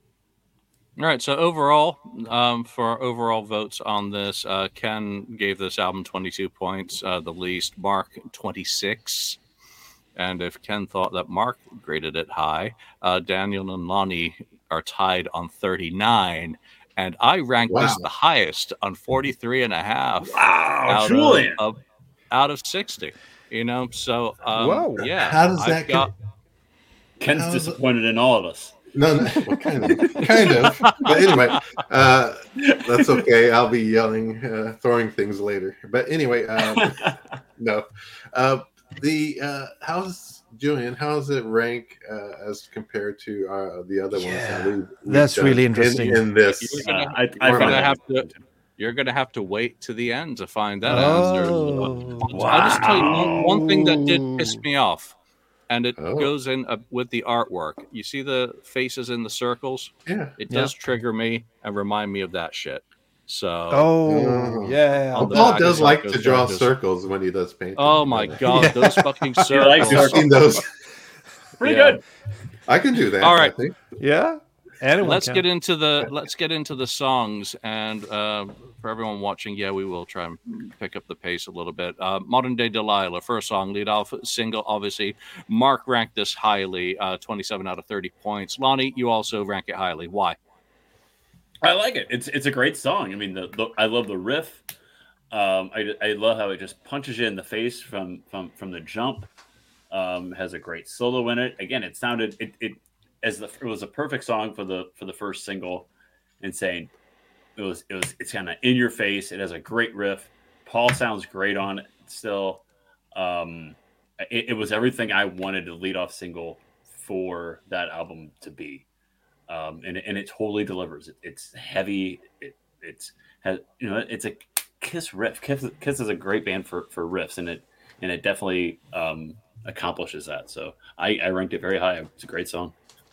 All right, so overall, um, for our overall votes on this, uh, Ken gave this album twenty-two points, uh, the least, Mark twenty-six. And if Ken thought that Mark graded it high, uh, Daniel and Lonnie are tied on thirty-nine. And I ranked Wow. this the highest on forty-three and a half. Wow, out Julian. Of, of, out of sixty. You know, so, um, Whoa. yeah. How does I've that got, Ken's How's it- disappointed in all of us. No, no, well, kind of, kind of. But anyway, uh, that's okay. I'll be yelling, uh, throwing things later. But anyway, um, no. Uh, the uh, how's Julian? How does it rank uh, as compared to uh, the other Yeah, ones? That we, we've that's done really in- interesting. in, this. You're gonna- Uh, I, I you're find gonna that have to- interesting. you're going to have to wait to the end to find that answer. Oh, I'll just tell you one, one thing that did piss me off, and it Oh. goes in uh, with the artwork. You see the faces in the circles? Yeah. It Yeah. does trigger me and remind me of that shit. So, Oh, Oh. yeah. On the Paul back does is like like to those draw circles. circles when he does painting. oh my Uh, god, Yeah. those fucking likes circles. I've seen those. Pretty Yeah. good. I can do that. All right. I think. Yeah. Anyone Let's can. get into the let's get into the songs, and uh, for everyone watching, yeah, we will try and pick up the pace a little bit. Uh, Modern Day Delilah, first song, lead off single, obviously. Mark ranked this highly, uh, twenty-seven out of thirty points. Lonnie, you also rank it highly. Why? I like it. It's it's a great song. I mean, the, the I love the riff. Um, I, I love how it just punches you in the face from from from the jump. Um, has a great solo in it. Again, it sounded it it as the it was a perfect song for the for the first single. Insane. It was it was it's kind of in your face. It has a great riff. Paul sounds great on it still. Um, it, it was everything I wanted a lead off single for that album to be. Um, and and it totally delivers. It, it's heavy. It it's has you know it's a Kiss riff. Kiss, Kiss is a great band for for riffs, and it and it definitely um, accomplishes that. So I, I ranked it very high. It's a great song.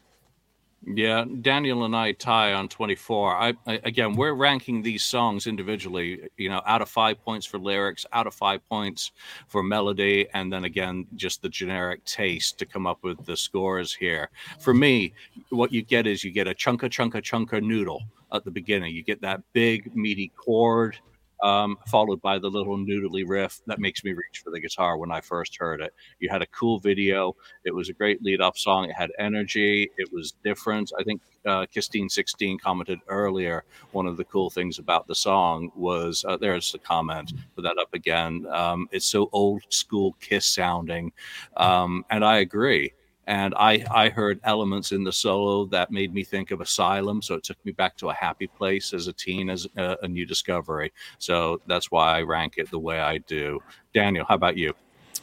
Yeah, Daniel and I tie on twenty-four. I, I again, we're ranking these songs individually, you know, out of five points for lyrics, out of five points for melody, and then again, just the generic taste to come up with the scores here. For me, what you get is you get a chunka chunka chunka noodle at the beginning. You get that big meaty chord, um, followed by the little noodly riff that makes me reach for the guitar when I first heard it. You had a cool video. It was a great lead-off song. It had energy. It was different. I think uh, Kistine sixteen commented earlier, one of the cool things about the song was, uh, there's the comment, put that up again, um, it's so old school Kiss sounding. Um, and I agree. And I, I heard elements in the solo that made me think of Asylum. So it took me back to a happy place as a teen, as a, a new discovery. So that's why I rank it the way I do. Daniel, how about you?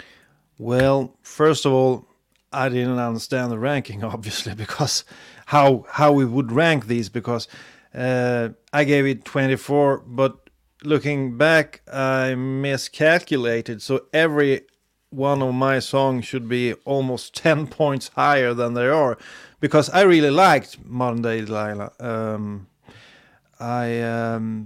Well, first of all, I didn't understand the ranking, obviously, because how how we would rank these, because uh, I gave it twenty-four, but looking back, I miscalculated. So every one of my songs should be almost ten points higher than they are, because I really liked Modern Day Delilah. Um, I um,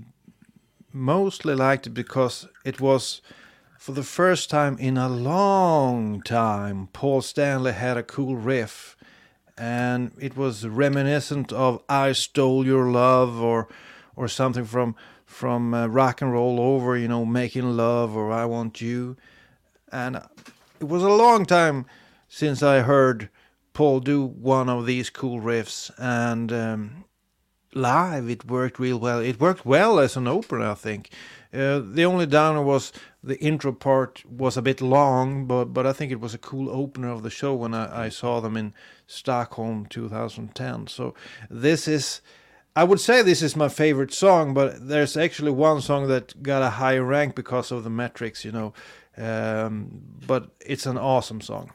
mostly liked it because it was, for the first time in a long time, Paul Stanley had a cool riff, and it was reminiscent of "I Stole Your Love" or or something from from uh, Rock and Roll Over, you know, "Making Love" or "I Want You." And it was a long time since I heard Paul do one of these cool riffs, and um, live it worked real well. It worked well as an opener, I think. Uh, the only downer was the intro part was a bit long, but but I think it was a cool opener of the show when I, I saw them in Stockholm two thousand ten. So this is, I would say this is my favorite song, but there's actually one song that got a higher rank because of the metrics, you know. Um, but it's an awesome song.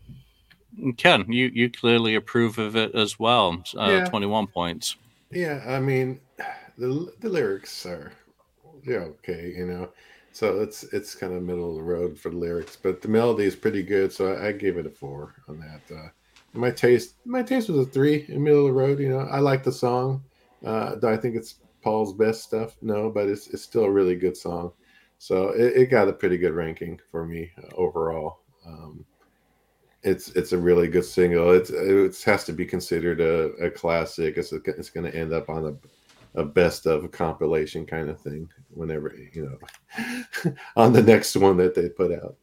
Ken, you, you clearly approve of it as well. Uh, Yeah. twenty-one points. Yeah, I mean, the the lyrics are yeah okay, you know. So it's it's kind of middle of the road for the lyrics, but the melody is pretty good. So I, I gave it a four on that. Uh, my taste, my taste was a three in middle of the road. You know, I like the song. Uh, do I think it's Paul's best stuff? No, but it's it's still a really good song. So it, it got a pretty good ranking for me uh, overall. Um, it's it's a really good single. It's it has to be considered a, a classic. It's a, it's going to end up on a a best of a compilation kind of thing whenever, you know, on the next one that they put out.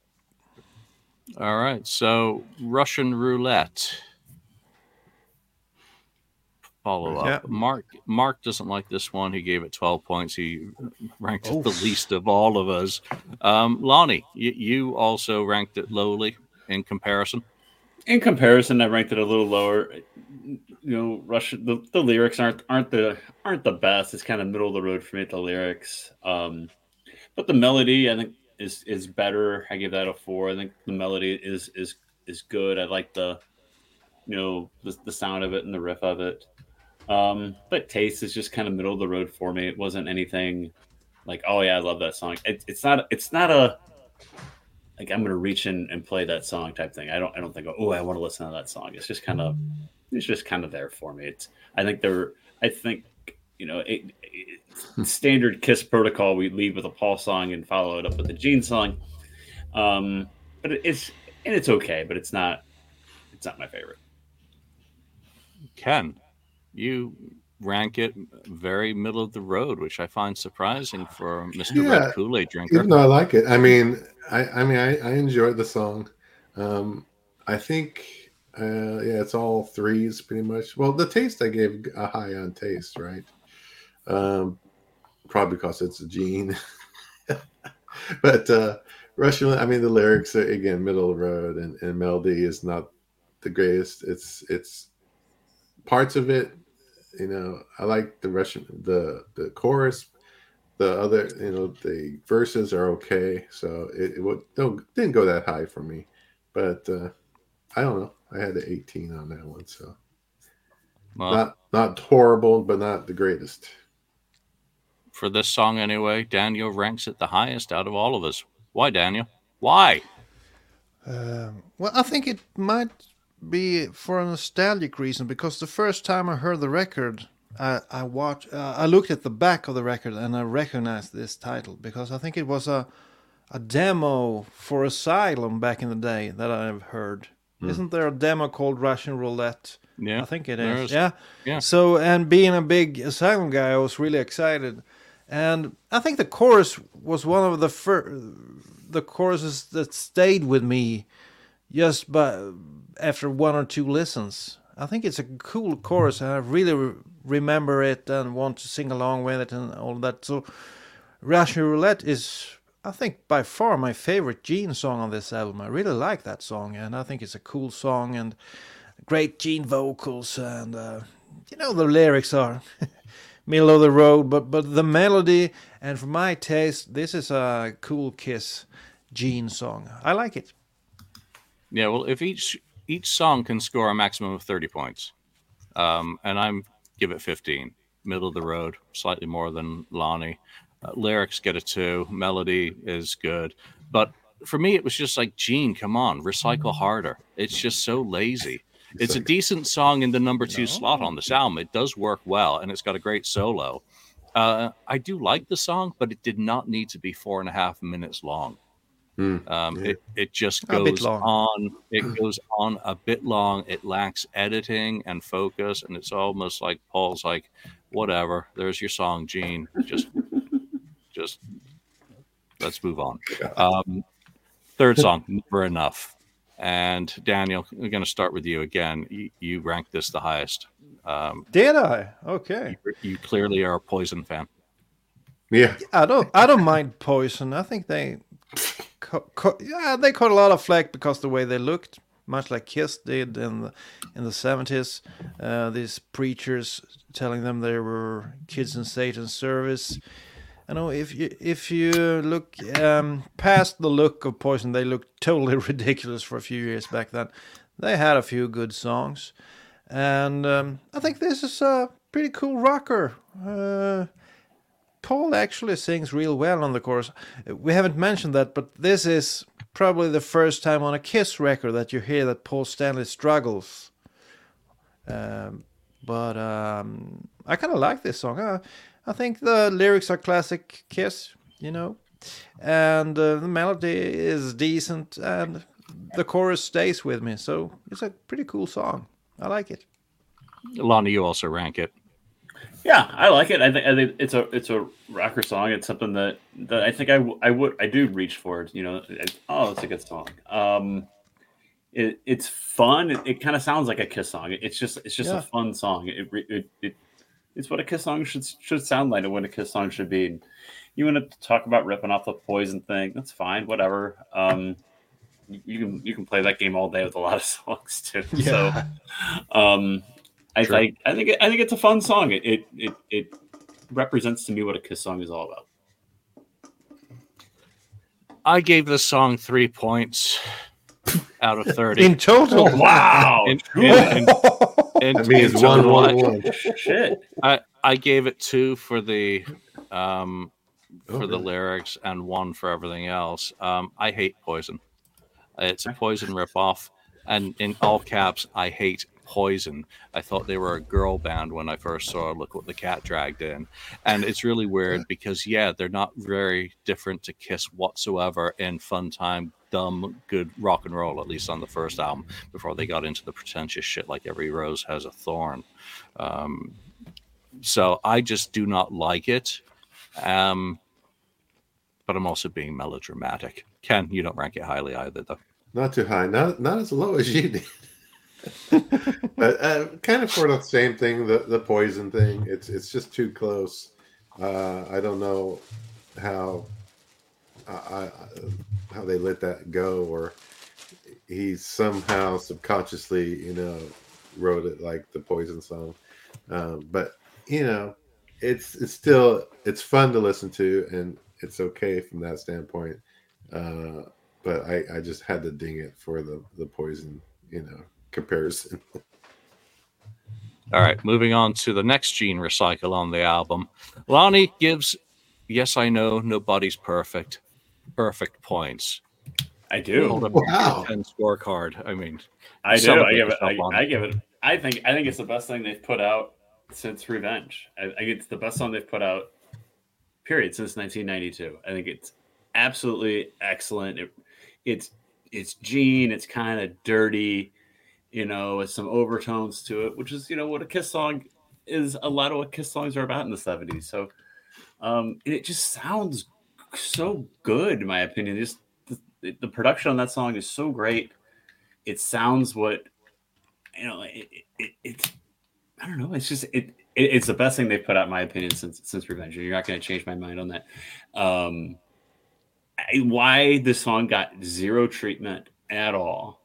All right. So Russian Roulette. Follow up. Yeah. Mark Mark doesn't like this one. He gave it twelve points. He ranked it Oof. the least of all of us. Um, Lonnie, you, you also ranked it lowly in comparison. In comparison, I ranked it a little lower. You know, Russian the, the lyrics aren't aren't the aren't the best. It's kind of middle of the road for me, the lyrics. Um, but the melody, I think, is is better. I give that a four. I think the melody is is is good. I like the you know the, the sound of it and the riff of it. Um, but taste is just kind of middle of the road for me. It wasn't anything like, oh yeah, I love that song. It, it's not. It's not a like I'm gonna reach in and play that song type thing. I don't. I don't think. Oh, I want to listen to that song. It's just kind of. It's just kind of there for me. It's. I think there. I think you know. It, it, standard Kiss protocol. We lead with a Paul song and follow it up with a Gene song. Um, but it, it's and it's okay. But it's not. It's not my favorite. Ken, you rank it very middle of the road, which I find surprising for Mister Yeah, Red Kool-Aid drinker. Even though I like it, I mean, I, I mean, I, I enjoyed the song. Um, I think, uh, yeah, it's all threes pretty much. Well, the taste I gave a high on taste, right? Um, probably because it's a Gene. but uh, Russian, I mean, the lyrics are, again, middle of the road, and, and melody is not the greatest. It's it's parts of it, you know. I like the Russian, the the chorus. The other, you know, the verses are okay, so it, it would, don't didn't go that high for me, but uh, I don't know. I had an eighteen on that one, so Well, not not horrible, but not the greatest. for this song anyway, Daniel ranks it the highest out of all of us. Why, Daniel? Why? Um, well, I think it might be for a nostalgic reason, because the first time I heard the record, I I watched, uh, I looked at the back of the record and I recognized this title because I think it was a a demo for Asylum back in the day that I've heard. Mm. Isn't there a demo called Russian Roulette? Yeah, I think it there is. is. Yeah, Yeah. So, and being a big Asylum guy, I was really excited, and I think the chorus was one of the fir- the choruses that stayed with me just by after one or two listens. I think it's a cool chorus, and I really re- remember it and want to sing along with it and all that. So, Russian Roulette is, I think, by far my favorite Gene song on this album. I really like that song, and I think it's a cool song and great Gene vocals, and uh, you know, the lyrics are middle of the road, but but the melody, and for my taste, this is a cool Kiss Gene song. I like it. Yeah, well, if each each song can score a maximum of thirty points, um, and I'm give it fifteen. Middle of the road, slightly more than Lonnie. Uh, lyrics get a two. Melody is good, but for me, it was just like, Gene, come on, recycle harder. It's just so lazy. It's a decent song in the number two no. slot on this album. It does work well, and it's got a great solo. Uh, I do like the song, but it did not need to be four and a half minutes long. Mm, um, yeah. it, it just goes on. It goes on a bit long. It lacks editing and focus, and it's almost like Paul's like, whatever. There's your song, Gene. Just, just let's move on. Um, third song, Never Enough. And Daniel, we're going to start with you again. You, you ranked this the highest. Um, Did I? Okay. You, you clearly are a Poison fan. Yeah. I don't. I don't mind Poison. I think they, co- co- yeah, they caught a lot of flack because the way they looked, much like Kiss did in the in the seventies. Uh, these preachers telling them they were kids in Satan's service. I know if you if you look um, past the look of Poison, they looked totally ridiculous for a few years back then. They had a few good songs, and um, I think this is a pretty cool rocker. Uh, Paul actually sings real well on the chorus. We haven't mentioned that, but this is probably the first time on a Kiss record that you hear that Paul Stanley struggles. Um, but um, I kind of like this song. Uh, I think the lyrics are classic Kiss, you know, and uh, the melody is decent, and the chorus stays with me. So it's a pretty cool song. I like it. Lonnie, you also rank it. Yeah, I like it. I think I think it's a it's a rocker song. It's something that, that I think I, w- I would I do reach for it. You know, it, oh, it's a good song. Um, it it's fun. It, it kind of sounds like a Kiss song. It's just it's just yeah. a fun song. It it, it It's what a Kiss song should should sound like, and what a Kiss song should be. You want to talk about ripping off the Poison thing? That's fine, whatever. Um, you can you can play that game all day with a lot of songs too. Yeah. So, um, I think I think I think it's a fun song. It, it it it represents to me what a Kiss song is all about. I gave this song three points out of thirty in total. Oh, wow. In, in, in, in, That means in one, total, one, I- one. Shit. I, I gave it two for the um, for Oh, the really? lyrics and one for everything else. Um, I hate Poison. It's a Poison ripoff, and in all caps, I hate Poison. I thought they were a girl band when I first saw Look What the Cat Dragged In, and it's really weird because yeah, they're not very different to Kiss whatsoever in fun time, dumb, good rock and roll. At least on the first album, before they got into the pretentious shit like Every Rose Has a Thorn. Um, So I just do not like it. Um, but I'm also being melodramatic. Ken, you don't rank it highly either, though. Not too high. Not not as low as you did. But uh, kind of for the same thing, the the Poison thing. It's it's just too close. Uh, I don't know how I, I, how they let that go, or he somehow subconsciously, you know, wrote it like the Poison song. Um, but you know, it's it's still it's fun to listen to, and it's okay from that standpoint. Uh, but I, I just had to ding it for the the Poison, you know, comparison. All right, moving on to the next Gene recycle on the album. Lonnie gives Yes, I Know Nobody's Perfect perfect points. I do. Hold up Wow. ten scorecard. I mean, I do. celebrate I give it. yourself, I, Lonnie. I give it. I think. I think it's the best thing they've put out since Revenge. I, I think it's the best song they've put out. Period. Since nineteen ninety-two. I think it's absolutely excellent. It, it's it's Gene. It's kind of dirty, you know, with some overtones to it, which is, you know, what a Kiss song is. A lot of what Kiss songs are about in the seventies. So, um, and it just sounds so good, in my opinion. Just the, the production on that song is so great. It sounds what, you know, it, it, it's, I don't know. It's just, it, it, it's the best thing they've put out, in my opinion, since, since Revenge. You're not going to change my mind on that. Um, I, why this song got zero treatment at all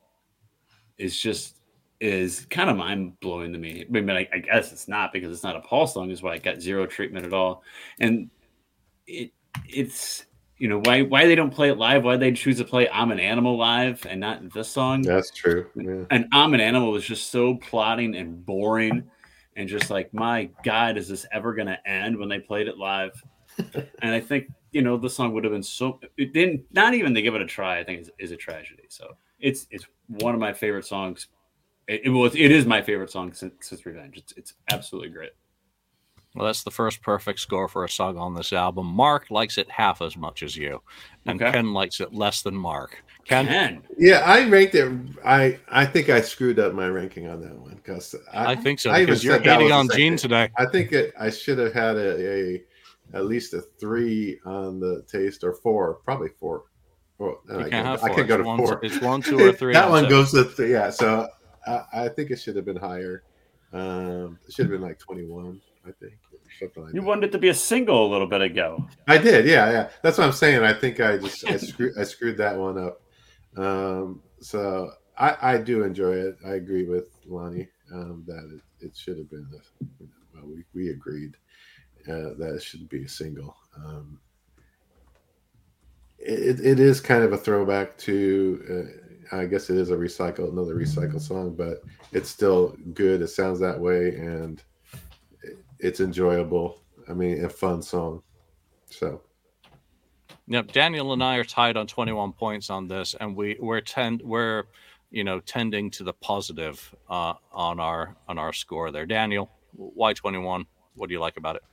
is just, is kind of mind blowing to me. I mean, I, I guess it's not, because it's not a Paul song, is why it got zero treatment at all. And it, it's, you know, why why they don't play it live, why they choose to play I'm an Animal live and not this song. That's true. Yeah. And I'm an Animal was just so plotting and boring, and just like, my God, is this ever going to end when they played it live? And I think, you know, the song would have been so, it didn't, not even to give it a try, I think is, is a tragedy. So it's it's one of my favorite songs. It, it was it is my favorite song since, since Revenge. It's it's absolutely great. Well, that's the first perfect score for a song on this album. Mark likes it half as much as you, and Okay. Ken likes it less than Mark. Ken, Ken. Yeah, I ranked it. I I think I screwed up my ranking on that one, because I, I think so, I even because you're said that hating was on the Gene second. today. I think it, I should have had a, a at least a three on the taste, or four, probably four. Well, You I can't have I four. can go to It's one, four. it's one, two, or three. That and one seven. goes to three. Yeah, so I, I think it should have been higher. Um, it should have been like twenty-one, I think, or something like You that. wanted it to be a single a little bit ago. I did, yeah, yeah. That's what I'm saying. I think I just I screwed I screwed that one up. Um, so I, I do enjoy it. I agree with Lonnie um, that it, it should have been. A, you know, well, we we agreed uh, that it should be a single. Um, it it is kind of a throwback to. Uh, I guess it is a recycle, another recycle song, but it's still good. It sounds that way, and it, it's enjoyable. I mean, a fun song. So. Yep, Daniel and I are tied on twenty-one points on this, and we we're tend we're you know tending to the positive uh, on our on our score there. Daniel, why twenty-one? What do you like about it?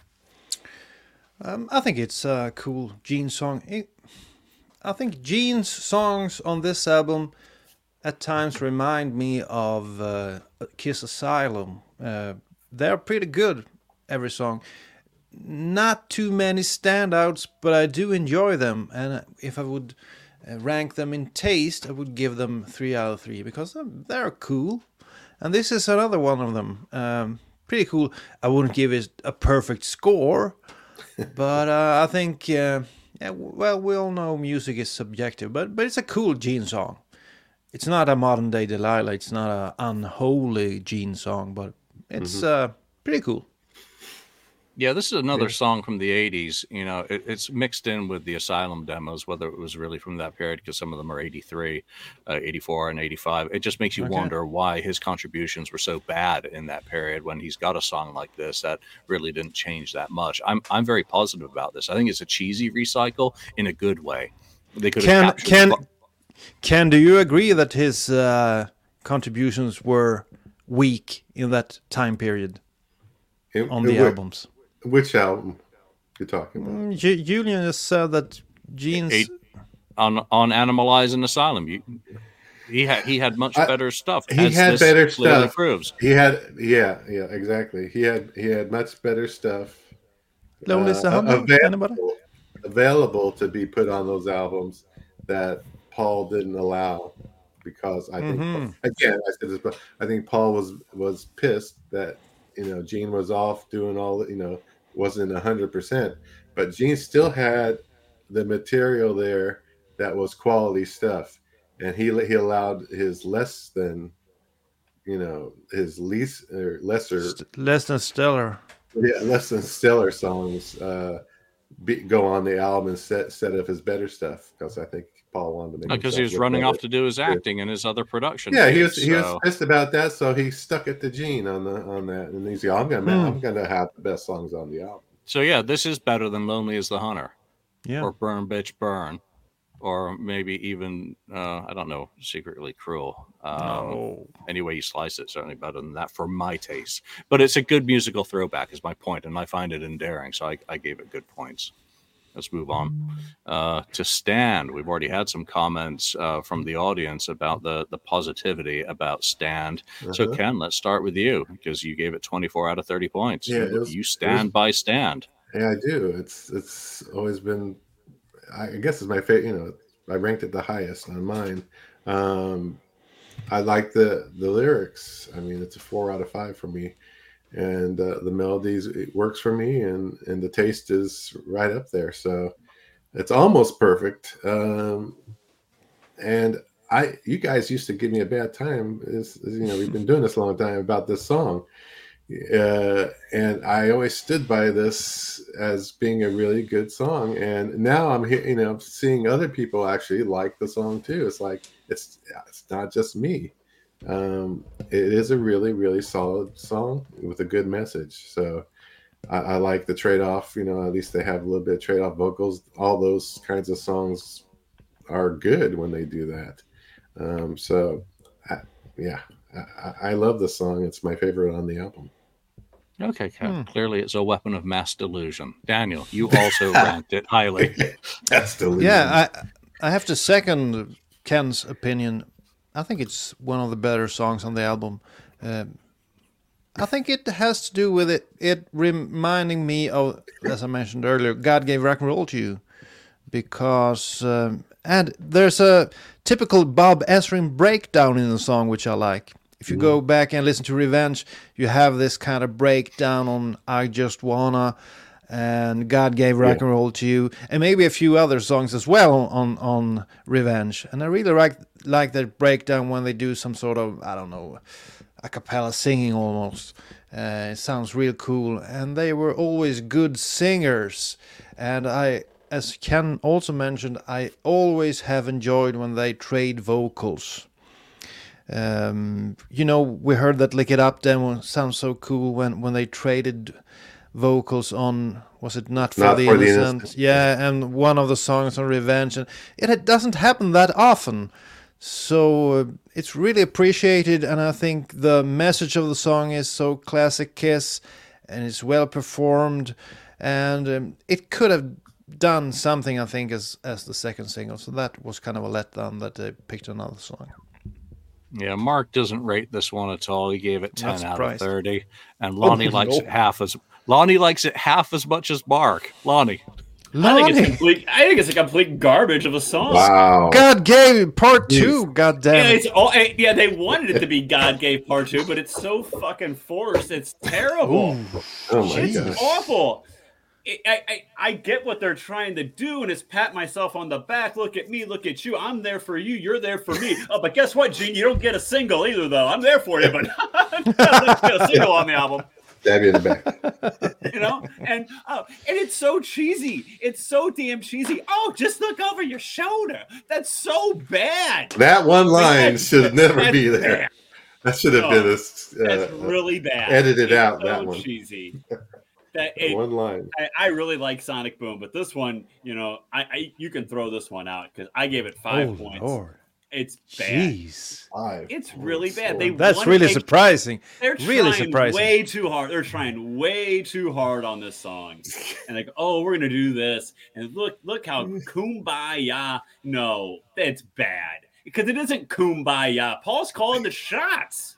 Um, I think it's a cool Gene song. It, I think Gene's songs on this album at times remind me of uh, Kiss Asylum. Uh, they're pretty good, every song. Not too many standouts, but I do enjoy them. And if I would uh, rank them in taste, I would give them three out of three, because they're cool. And this is another one of them. Um, pretty cool. I wouldn't give it a perfect score, but uh, I think, uh, yeah, well, we all know music is subjective, but, but it's a cool Gene song. It's not a modern day Delilah. It's not an unholy Gene song, but it's mm-hmm. uh, pretty cool. Yeah, this is another song from the eighties. You know, it, it's mixed in with the Asylum demos, whether it was really from that period, because some of them are eighty-three, uh, eighty-four, and eighty-five. It just makes you okay. wonder why his contributions were so bad in that period when he's got a song like this that really didn't change that much. I'm I'm very positive about this. I think it's a cheesy recycle in a good way. They could Ken, Ken, Ken, do you agree that his uh, contributions were weak in that time period it, on the it, albums? Which album you're talking about? Mm, J- Julian has said that Gene's Eight, on on Animalize and Asylum. You, he had he had much I, better stuff. He had better stuff. Proves. He had yeah yeah exactly. He had he had much better stuff. Uh, available, available to be put on those albums that Paul didn't allow, because I think mm-hmm. again I said this, but I think Paul was was pissed that. You know, Gene was off doing all, you know, wasn't one hundred percent, but Gene still had the material there that was quality stuff, and he he allowed his less than, you know, his least or lesser, St- less than stellar. yeah, less than stellar songs uh, be, go on the album instead, instead of his better stuff, because I think Paul wanted to make Because himself he was look running better. off to do his acting and his other production. Yeah, he gigs, was he was so- pissed about that, so he stuck it to Gene on the on that, and he's like, I'm gonna Hmm. I'm gonna have the best songs on the album. So yeah, this is better than Lonely as the Hunter Yeah. or Burn Bitch Burn, or maybe even uh, I don't know, Secretly Cruel. Um, Oh. Any way you slice it, certainly better than that for my taste. But it's a good musical throwback, is my point, and I find it endearing. So I, I gave it good points. Let's move on uh, to Stand. We've already had some comments uh, from the audience about the the positivity about Stand. So Uh-huh. Ken, let's start with you because you gave it twenty-four out of thirty points. Yeah, you, it was- you it stand was- by Stand. Yeah, I do. It's it's always been, I guess it's my favorite. You know, I ranked it the highest on mine. Um, I like the the lyrics. I mean, it's a four out of five for me, and uh, the melodies, it works for me, and and the taste is right up there. So it's almost perfect. Um, and I, you guys used to give me a bad time. Is you know, we've been doing this a long time about this song. Uh, and I always stood by this as being a really good song. And now I'm here, you know, seeing other people actually like the song too. It's like it's it's not just me. Um, it is a really really solid song with a good message. So I, I like the trade off. You know, at least they have a little bit of trade off vocals. All those kinds of songs are good when they do that. Um, so I, yeah. I, I love this song. It's my favorite on the album. Okay, Ken. Hmm. Clearly, it's a weapon of mass delusion. Daniel, you also ranked it highly. That's delusion. Yeah, I I have to second Ken's opinion. I think it's one of the better songs on the album. Um, I think it has to do with it it reminding me of, as I mentioned earlier, God Gave Rock and Roll to You, because um, and there's a typical Bob Ezrin breakdown in the song which I like. If you go back and listen to Revenge, you have this kind of breakdown on I Just Wanna and God Gave Rock Yeah. and Roll to You, and maybe a few other songs as well on, on Revenge. And I really like like that breakdown when they do some sort of, I don't know, a cappella singing almost. Uh, it sounds real cool. And they were always good singers. And I, as Ken also mentioned, I always have enjoyed when they trade vocals. Um, you know, we heard that Lick It Up demo sounds so cool when, when they traded vocals on, was it Not For, Not the, For the Innocent? Innocent. Yeah, and one of the songs on Revenge. And it, it doesn't happen that often. So uh, it's really appreciated, and I think the message of the song is so classic Kiss, and it's well performed, and um, it could have done something, I think, as as the second single. So that was kind of a letdown that they picked another song. Yeah, Mark doesn't rate this one at all. He gave it Not ten out of surprised. thirty, and Lonnie Oh, likes no. it half as Lonnie likes it half as much as Mark. Lonnie, I think it's Lonnie, complete. I think it's a complete garbage of a song. Wow. God gave part two. God Yeah, damn it! it's all, eh, yeah, they wanted it to be God Gave Part Two, but it's so fucking forced. It's terrible. Oh my It's gosh. awful. I, I, I get what they're trying to do, and it's pat myself on the back. Look at me, look at you. I'm there for you. You're there for me. Oh, but guess what, Gene? You don't get a single either, though. I'm there for you, but you don't get a single on the album. Stab you in the back. You know, and oh, and it's so cheesy. It's so damn cheesy. Oh, just look over your shoulder. That's so bad. That one line That's- should never that's be there. bad. That should have Oh, been a s- That's uh, really bad. edited It's out, so that one. cheesy. That it, one line. I, I really like Sonic Boom, but this one, you know, I, I you can throw this one out because I gave it five Oh points. Lord, It's bad. jeez, Five. It's really points. bad. They that's wanna really make- surprising. They're really trying surprising. way too hard. They're trying way too hard on this song, and like, oh, we're gonna do this, and look, look how kumbaya. No, that's bad because it isn't kumbaya. Paul's calling the shots.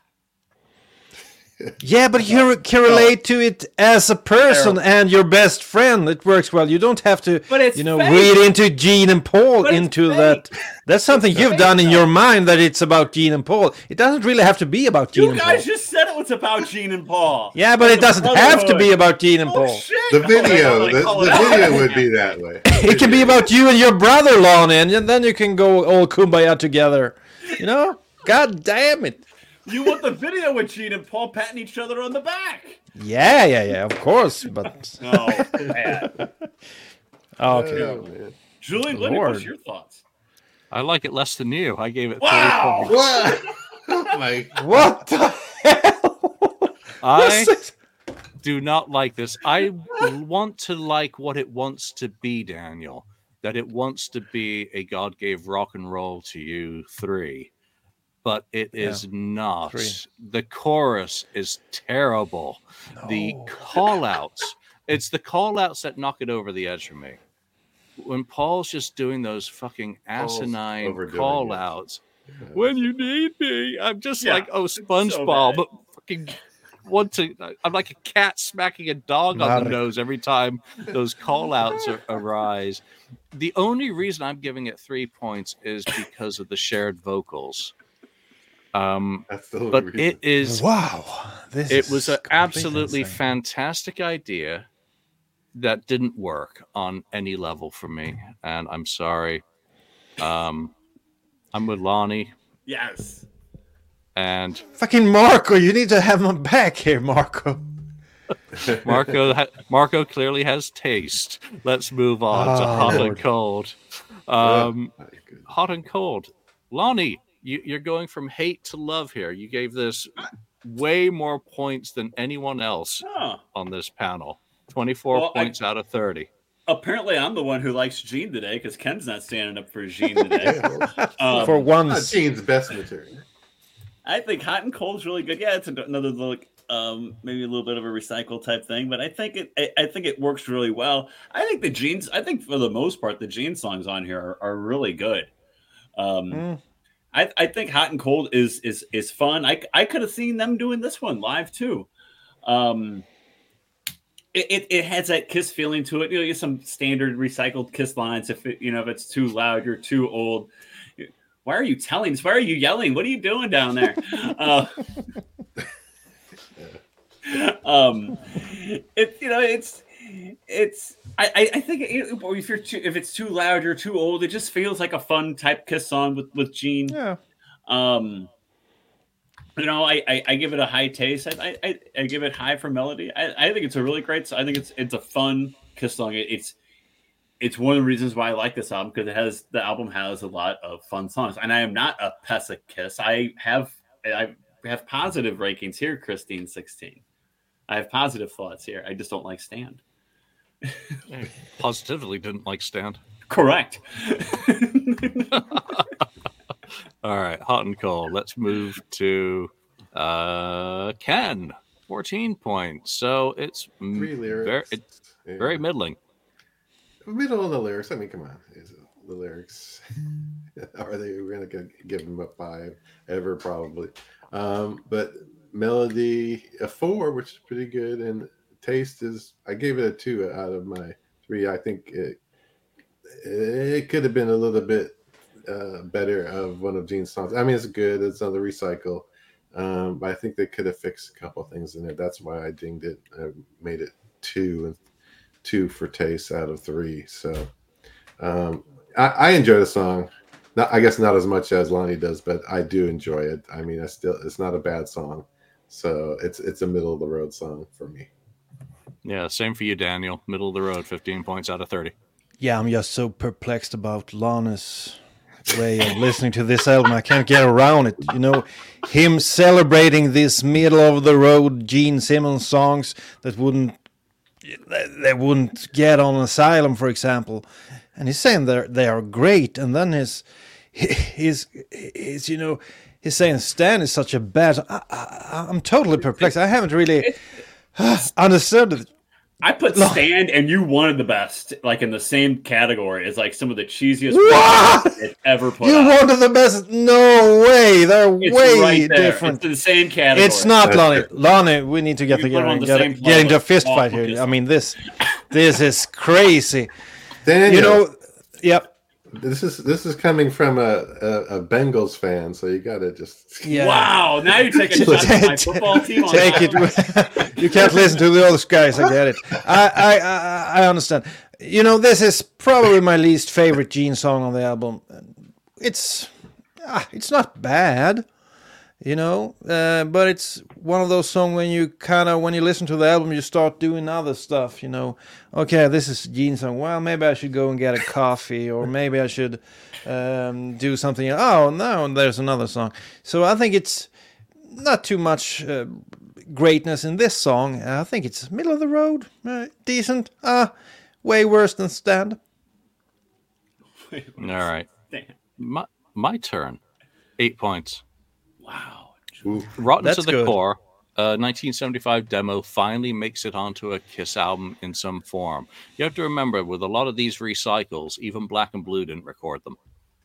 Yeah, but you can relate to it as a person and your best friend. It works well. You don't have to, But it's you know, fake. read into Gene and Paul But it's into fake. that. That's something you've fake, done in though. your mind that it's about Gene and Paul. It doesn't really have to be about Gene You and guys Paul. just said it was it's about Gene and Paul. Yeah, but Like it doesn't have to be about Gene and Paul. Oh, shit. The video, Oh, the, call it the out. video would be that way. It can be about you and your brother, Lonnie, and then you can go all kumbaya together. You know? God damn it. You want the video with Gene and Paul patting each other on the back? Yeah, yeah, yeah, of course, but... Oh, man. Okay. Oh, man. Julian, Lenny, Lord. what's your thoughts? I like it less than you. I gave it Wow. three points. What? Oh my! What the hell? I do not like this. I want to like what it wants to be, Daniel. That it wants to be a God gave rock and roll to you three. But it is Yeah. not. Three. The chorus is terrible. The call outs. It's the call outs that knock it over the edge for me. When Paul's just doing those fucking Paul's asinine overdoing call it. outs. When you need me, I'm just Yeah, like, oh, it's so SpongeBob, bad. but fucking want to. I'm like a cat smacking a dog on the Mark. nose every time those call outs ar- arise. The only reason I'm giving it three points is because of the shared vocals. Um, That's the only but reason. it is. Wow. This It is was an completely absolutely insane. fantastic idea that didn't work on any level for me, and I'm sorry. Um, I'm with Lonnie, Yes. and Fucking Marco, you need to have my back here, Marco. Marco. ha- Marco clearly has taste. Let's move on to Oh, hot and Lord. cold. Oh, Um, my goodness. hot and cold. Lonnie, you, you're going from hate to love here. You gave this way more points than anyone else Huh. on this panel. twenty-four Well, I- points out of thirty. Apparently, I'm the one who likes Gene today because Ken's not standing up for Gene today. um, For Not once. Gene's best material. I think Hot and Cold's really good. Yeah, it's another look, um, maybe a little bit of a recycle type thing, but I think it, I, I think it works really well. I think the Gene's, I think for the most part, the Gene songs on here are, are really good. Um, Mm. I, I think Hot and Cold is is is fun. I, I could have seen them doing this one live too. Um, it, it, it has that Kiss feeling to it. You know, you have some standard recycled Kiss lines. If it, you know, if it's too loud, you're too old. Why are you telling us? Why are you yelling? What are you doing down there? uh, um, it you know it's it's I I, I think it, if you're too, if it's too loud, you're too old. It just feels like a fun type Kiss song with with Gene. Yeah. Um, you know, I, I, I give it a high taste. I, I, I give it high for melody. I, I think it's a really great. I think it's it's a fun Kiss song. It, it's it's one of the reasons why I like this album because it has the album has a lot of fun songs. And I am not a Pessa Kiss. I have I have positive rankings here. Christine sixteen. I have positive thoughts here. I just don't like Stand. Positively didn't like Stand. Correct. All right, hot and cold. Let's move to uh, Ken. fourteen points. So it's m- Three lyrics. Very, it's Yeah. very middling. Middle of the lyrics. I mean, come on. Is it the lyrics? Are they going to give them a five ever? Probably. Um, but melody, a four, which is pretty good. And taste is, I gave it a two out of my three. I think it, it could have been a little bit uh, better of one of Gene's songs. I mean, it's good. It's another recycle. Um, but I think they could have fixed a couple of things in it. That's why I dinged it. I made it two and two for taste out of three. So um, I, I enjoy the song. Not, I guess not as much as Lonnie does, but I do enjoy it. I mean, I still it's not a bad song. So it's it's a middle of the road song for me. Yeah, same for you, Daniel. Middle of the road, fifteen points out of thirty. Yeah, I'm just so perplexed about Lana's way of listening to this album. I can't get around it. You know, him celebrating this middle of the road Gene Simmons songs that wouldn't they wouldn't get on Asylum, for example, and he's saying they they are great, and then his his his you know he's saying Stan is such a bad. I, I, I'm totally perplexed. I haven't really understood it. I put Stand and You Wanted the Best like in the same category as like some of the cheesiest What? records it's ever put You out. wanted the best? No way. They're It's way right there. different. It's in the same category. It's not That's Lonnie. it. Lonnie, we need to get You put together on and the get, same get into a level. fist fight Awful here. kiss. I mean, this this is crazy. Daniel, You know, yep. This is this is coming from a, a, a Bengals fan, so you got to just Yeah. Wow! Now you're taking shots at my football team. On Take that. it. You can't listen to the other guys. I get it. I, I I I understand. You know, this is probably my least favorite Gene song on the album. It's ah, it's not bad, you know, uh, but it's one of those songs when you kind of when you listen to the album, you start doing other stuff. You know, okay, this is Gene song. Well, maybe I should go and get a coffee, or maybe I should um, do something. Oh no, there's another song. So I think it's not too much uh, greatness in this song. I think it's middle of the road, uh, decent. Ah, uh, way worse than Stand. All right, Damn. my my turn. Eight points. Wow. Rotten That's to the good. Core, uh, nineteen seventy-five demo finally makes it onto a Kiss album in some form. You have to remember, with a lot of these recycles, even Black and Blue didn't record them.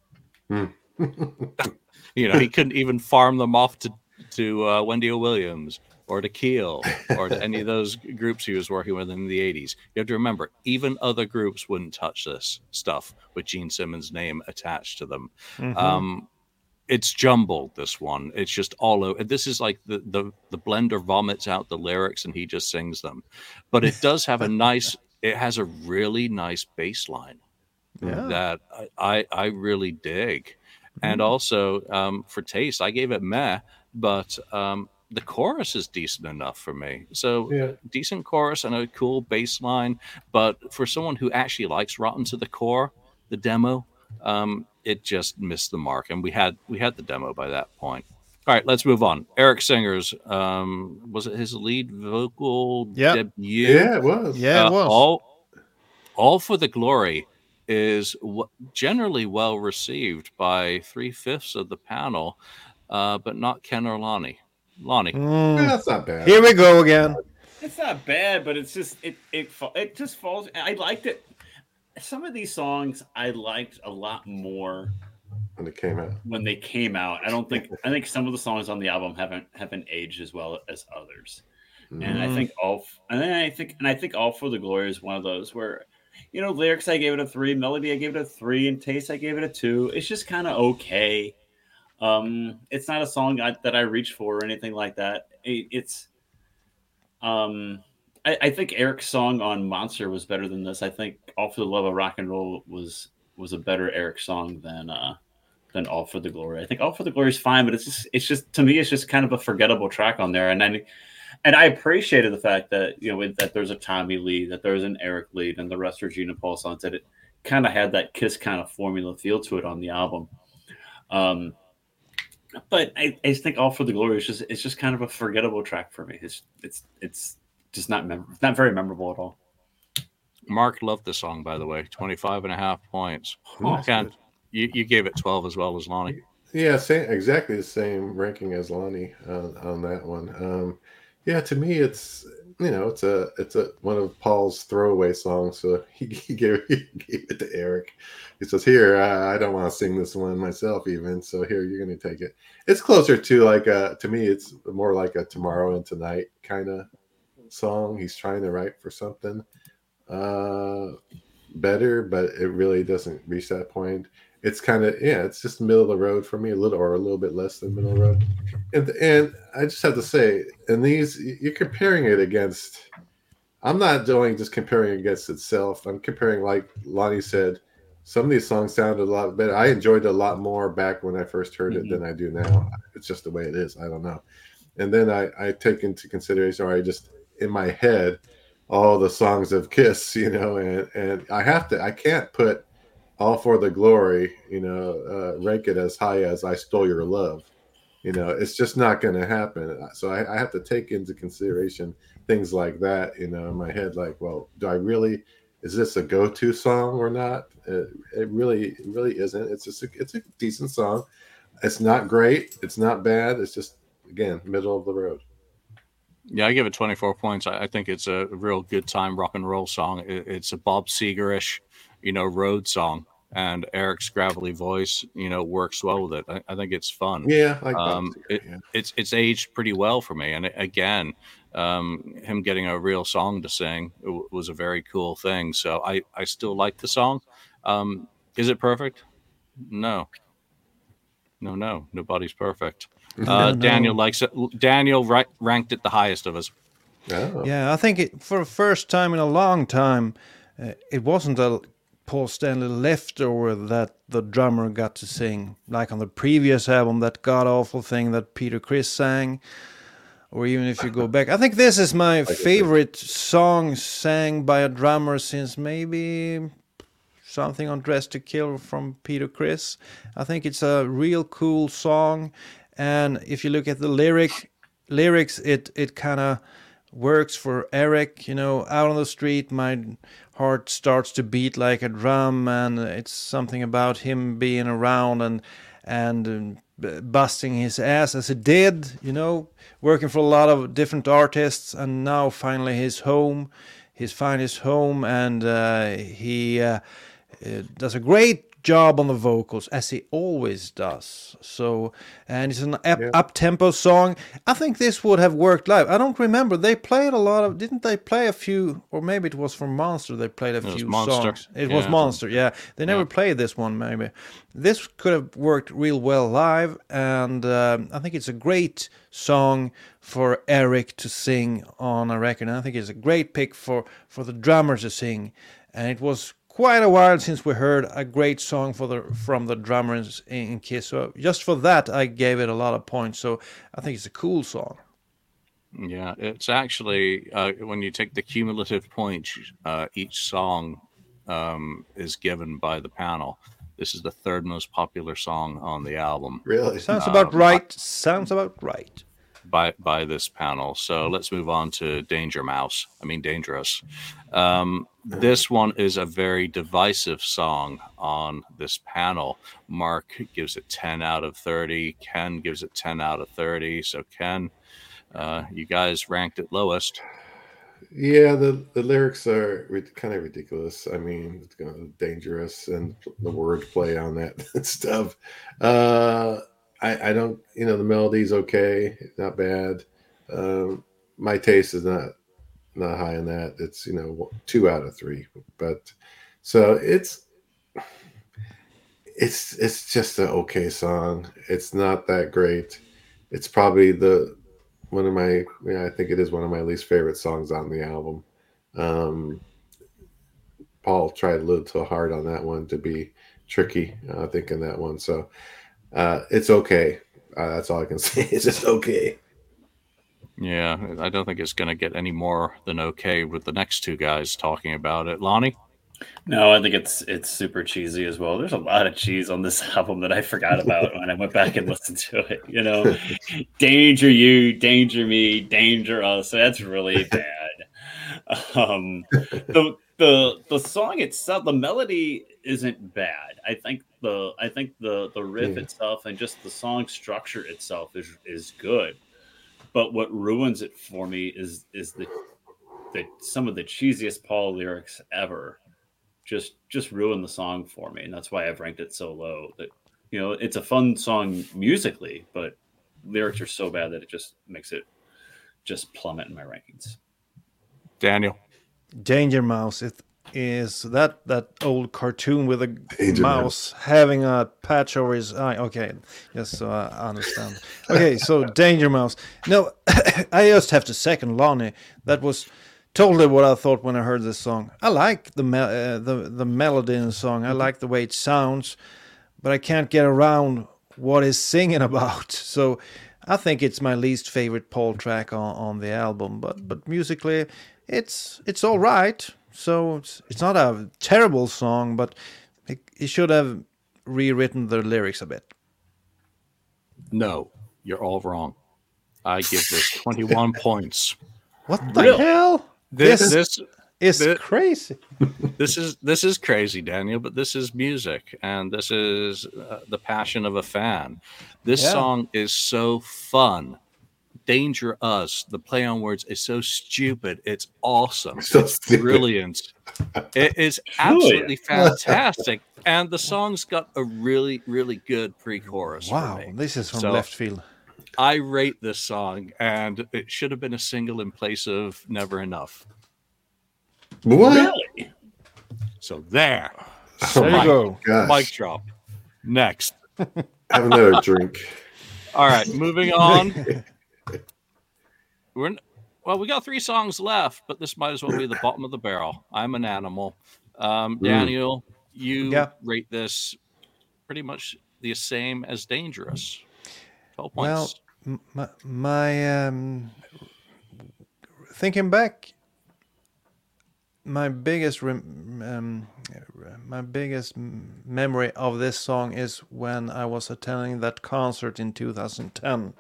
You know, he couldn't even farm them off to to uh, Wendy O. Williams or to Keel or to any of those groups he was working with in the eighties. You have to remember, even other groups wouldn't touch this stuff with Gene Simmons' name attached to them. Mm-hmm. Um, it's jumbled, this one. It's just all over. This is like the, the, the blender vomits out the lyrics and he just sings them. But it does have a nice, it has a really nice bass line Yeah. that I, I, I really dig. And also, um, for taste, I gave it meh, but um, the chorus is decent enough for me. So Yeah. decent chorus and a cool bass line. But for someone who actually likes Rotten to the Core, the demo, um, it just missed the mark. And we had we had the demo by that point. All right, let's move on. Eric Singer's, um, was it his lead vocal Yep. debut? Yeah, it was. Yeah, it Uh, was. all, all for the Glory is w- generally well received by three fifths of the panel, uh, but not Ken or Lonnie. Lonnie, Mm. Yeah, that's not bad. Here we go again. It's not bad, but it's just it it fa- it just falls. I liked it. Some of these songs I liked a lot more when it came out. when they came out. I don't think I think some of the songs on the album haven't haven't aged as well as others. And I Mm. think all and then I think and I think All for the Glory is one of those where, you know, lyrics I gave it a three, melody I gave it a three, and taste I gave it a two. It's just kind of okay. Um, it's not a song I, that I reach for or anything like that. It, it's um, I, I think Eric's song on Monster was better than this. I think All for the Love of Rock and Roll was was a better Eric song than uh than All for the Glory. I think All for the Glory is fine, but it's just it's just to me it's just kind of a forgettable track on there. And I and I appreciated the fact that, you know, that there's a Tommy Lee, that there's an Eric lead, and the rest are Gina Paul songs, that it kind of had that Kiss kind of formula feel to it on the album. Um, but I, I just think All for the Glory is just it's just kind of a forgettable track for me. It's it's it's just not mem- it's not very memorable at all. Mark loved the song, by the way. twenty-five and a half points. That's Ken, good. you, you gave it twelve as well as Lonnie. Yeah, same, exactly the same ranking as Lonnie on, on that one. Um, yeah, to me, it's you know, it's a it's a one of Paul's throwaway songs. So he, he gave he gave it to Eric. He says, "Here, I, I don't want to sing this one myself, even. So here, you're going to take it." It's closer to like a to me, it's more like a Tomorrow and Tonight kind of song. He's trying to write for something uh, better, but it really doesn't reach that point. It's kind of yeah, it's just middle of the road for me, a little or a little bit less than middle of the road. And and I just have to say, and these you're comparing it against. I'm not doing just comparing against itself. I'm comparing, like Lonnie said, some of these songs sounded a lot better. I enjoyed it a lot more back when I first heard it Mhm. than I do now. It's just the way it is. I don't know. And then I I take into consideration, or I just in my head, all the songs of Kiss, you know, and and I have to. I can't put All for the Glory, you know, uh, rank it as high as I Stole Your Love. You know, it's just not going to happen. So I, I have to take into consideration things like that, you know, in my head. Like, well, do I really? Is this a go-to song or not? It, it really, it really isn't. It's just, a, it's a decent song. It's not great. It's not bad. It's just, again, middle of the road. Yeah, I give it twenty-four points. I, I think it's a real good time rock and roll song. It, it's a Bob Seger-ish, you know, road song. And Eric's gravelly voice, you know, works well with it. I, I think it's fun. Yeah, like Bob Um, Seger, it, yeah. it's it's aged pretty well for me. And it, again, um, him getting a real song to sing w- was a very cool thing. So I, I still like the song. Um, Is it perfect? No. No, no. Nobody's perfect. Uh, no. Daniel likes it. Daniel ra- ranked it the highest of us. Oh. Yeah, I think it, for the first time in a long time, uh, it wasn't a Paul Stanley leftover that the drummer got to sing, like on the previous album, that god awful thing that Peter Criss sang, or even if you go back. I think this is my favorite song sang by a drummer since maybe Something on Dress to Kill from Peter Criss. I think it's a real cool song, and if you look at the lyric lyrics, it it kind of works for Eric. You know, out on the street, my heart starts to beat like a drum, and it's something about him being around and and um, b- busting his ass as he did. You know, working for a lot of different artists, and now finally his home, his finest home, and uh, he. Uh, Uh, does a great job on the vocals, as he always does. So, and it's an up, Yeah. up-tempo song. I think this would have worked live. I don't remember. They played a lot of, didn't they play a few, or maybe it was from Monster, they played a It was few Monster. songs. It was Yeah. Monster, yeah. They never Yeah. played this one, maybe. This could have worked real well live, and um, I think it's a great song for Eric to sing on a record. And I think it's a great pick for, for the drummer to sing. And it was quite a while since we heard a great song for the from the drummers in Kiss. So just for that, I gave it a lot of points. So I think it's a cool song. Yeah, it's actually uh, when you take the cumulative points, uh, each song um, is given by the panel. This is the third most popular song on the album Really? Sounds Uh, about right. Sounds about right. by by this panel. So let's move on to Danger Mouse. I mean, Dangerous. Um, this one is a very divisive song on this panel. Mark gives it ten out of thirty. Ken gives it ten out of thirty. So Ken, uh, you guys ranked it lowest. Yeah, the, the lyrics are ri- kind of ridiculous. I mean, it's kind of dangerous and the word play on that stuff. Uh, I, I don't, you know, the melody's okay, not bad. Um, my taste is not not high on that. It's, you know, two out of three. But so it's it's it's just an okay song. It's not that great. It's probably the one of my, yeah, I think it is one of my least favorite songs on the album. Um, Paul tried a little too hard on that one to be tricky, uh, I think, in that one. So uh, it's okay. Uh, that's all I can say. It's just okay. Yeah, I don't think it's going to get any more than okay with the next two guys talking about it. Lonnie? No, I think it's it's super cheesy as well. There's a lot of cheese on this album that I forgot about when I went back and listened to it. You know, danger you, danger me, danger us. That's really bad. Um, the the the song itself, the melody isn't bad. I think the I think the the riff Yeah. itself and just the song structure itself is is good. But what ruins it for me is is the the some of the cheesiest Paul lyrics ever. Just just ruin the song for me, and that's why I've ranked it so low. That, you know, it's a fun song musically, but lyrics are so bad that it just makes it just plummet in my rankings. Daniel? Danger Mouse. It is that that old cartoon with a Danger mouse having a patch over his eye. Okay, yes, so I understand. Okay, so Danger Mouse. No, I just have to second Lonnie. That was totally what I thought when I heard this song. I like the me- uh, the the melody in the song. I like the way it sounds, but I can't get around what he's singing about. So I think it's my least favorite Paul track on, on the album. But but musically, it's it's all right. So it's it's not a terrible song, but he, he should have rewritten the lyrics a bit. No, you're all wrong. I give this twenty-one points. What the Really? hell? This, This this is this- crazy. this is this is crazy, Daniel, but this is music, and this is uh, the passion of a fan. This Yeah. song is so fun. Danger Us, the play on words is so stupid. It's awesome. So it's stupid. brilliant. It is absolutely fantastic. And the song's got a really, really good pre-chorus. for Wow, me. this is from So- left field. I rate this song, and it should have been a single in place of Never Enough. What? Really? So there. There you Mic- go. Gosh, Mic drop. Next. have another drink. All right, moving on. We're n- well, we got three songs left, but this might as well be the bottom of the barrel. I'm an animal. Um, Mm. Daniel, you Yeah. rate this pretty much the same as Dangerous. twelve Well, points. m- my, my um, thinking back, my biggest rem- um, my biggest m- memory of this song is when I was attending that concert in two thousand ten,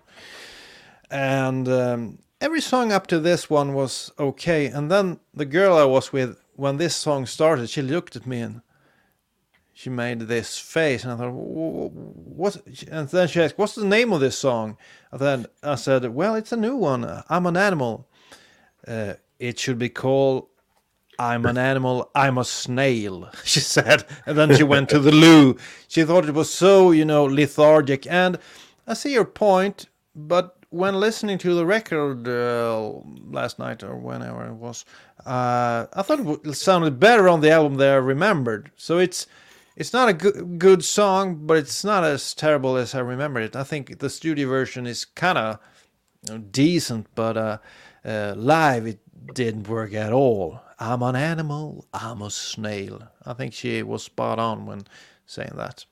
and um, every song up to this one was okay, and then the girl I was with, when this song started, she looked at me and she made this face, and I thought, "Wh- wh- what?" And then she asked, "What's the name of this song?" And then I said, "Well, it's a new one. I'm an animal. Uh, it should be called I'm an animal. I'm a snail," she said. And then she went to the loo. She thought it was so, you know, lethargic. And I see your point, but when listening to the record uh, last night or whenever it was, uh, I thought it w- sounded better on the album than I remembered. So it's it's not a good good song, but it's not as terrible as I remembered it. I think the studio version is kind of, you know, decent, but uh, uh, live it didn't work at all. I'm an animal. I'm a snail. I think she was spot on when saying that.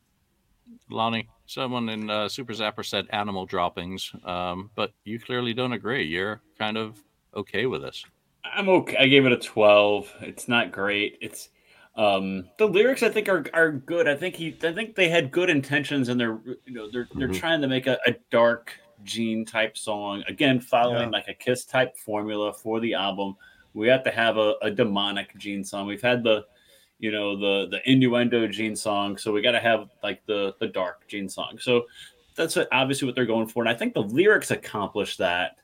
Lonnie, someone in uh, Super Zapper said animal droppings, um, but you clearly don't agree. You're kind of okay with this. I'm okay. I gave it a twelve. It's not great. It's um the lyrics I think are are good. I think he I think they had good intentions, and they're you know they're they're Mhm. trying to make a, a dark Gene type song. Again, following Yeah. like a Kiss type formula for the album. We have to have a, a demonic Gene song. We've had the you know the the innuendo Gene song, so we got to have like the the dark Gene song. So that's what, obviously what they're going for, and I think the lyrics accomplish that.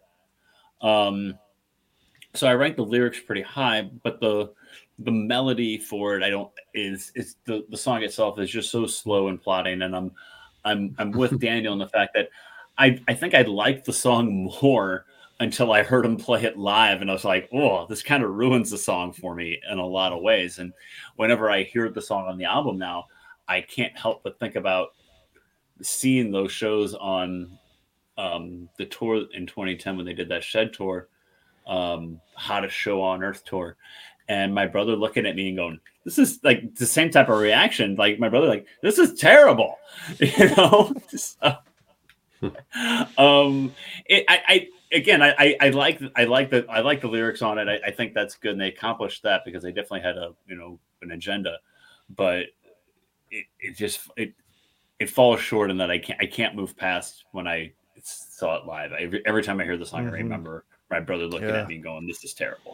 Um, so I rank the lyrics pretty high, but the the melody for it, I don't is is the the song itself is just so slow and plotting, and I'm I'm I'm with Daniel in the fact that I I think I liked the song more until I heard him play it live, and I was like, oh, this kind of ruins the song for me in a lot of ways. And whenever I hear the song on the album now, I can't help but think about seeing those shows on um, the tour in twenty ten when they did that Shed tour, um, Hottest Show on Earth tour, and my brother looking at me and going, "This is like the same type of reaction." Like my brother, like, "This is terrible," you know. So, um, it, I, I again, I, I, I like I like the I like the lyrics on it. I, I think that's good, and they accomplished that because they definitely had a you know an agenda, but it, it just it it falls short in that I can't I can't move past when I saw it live. I, every, every time I hear the song, Mhm. I remember my brother looking Yeah. at me going, "This is terrible."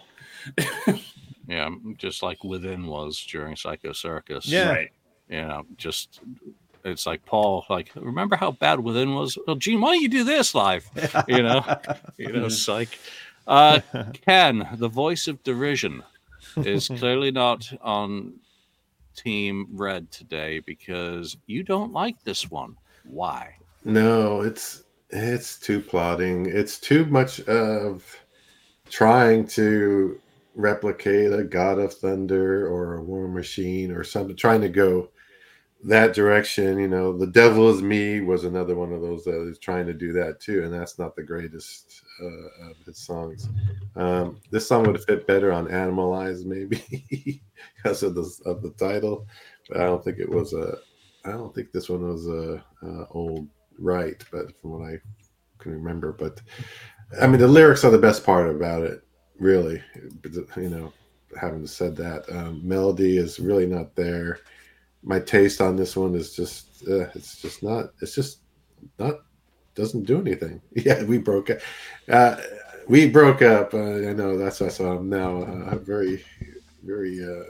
Yeah, just like Within was during Psycho Circus. Yeah. Right. You know, just it's like Paul, like, remember how bad Within was? Well, Gene, why don't you do this live? You know, you know, psych. Uh, Ken, the voice of derision, is clearly not on Team Red today because you don't like this one. Why? No, it's it's too plotting. It's too much of trying to replicate a God of Thunder or a War Machine or something, trying to go that direction. You know, The Devil Is Me was another one of those that is trying to do that too, and that's not the greatest uh, of his songs. Um, this song would have fit better on Animalize, maybe because of the of the title, but I don't think it was a. I don't think this one was a, a old right, but from what I can remember, but I mean the lyrics are the best part about it, really. You know, having said that, um, melody is really not there. My taste on this one is just uh, it's just not it's just not doesn't do anything. Yeah, we broke up. Uh, we broke up. Uh, I know that's why so I'm now uh, very very uh,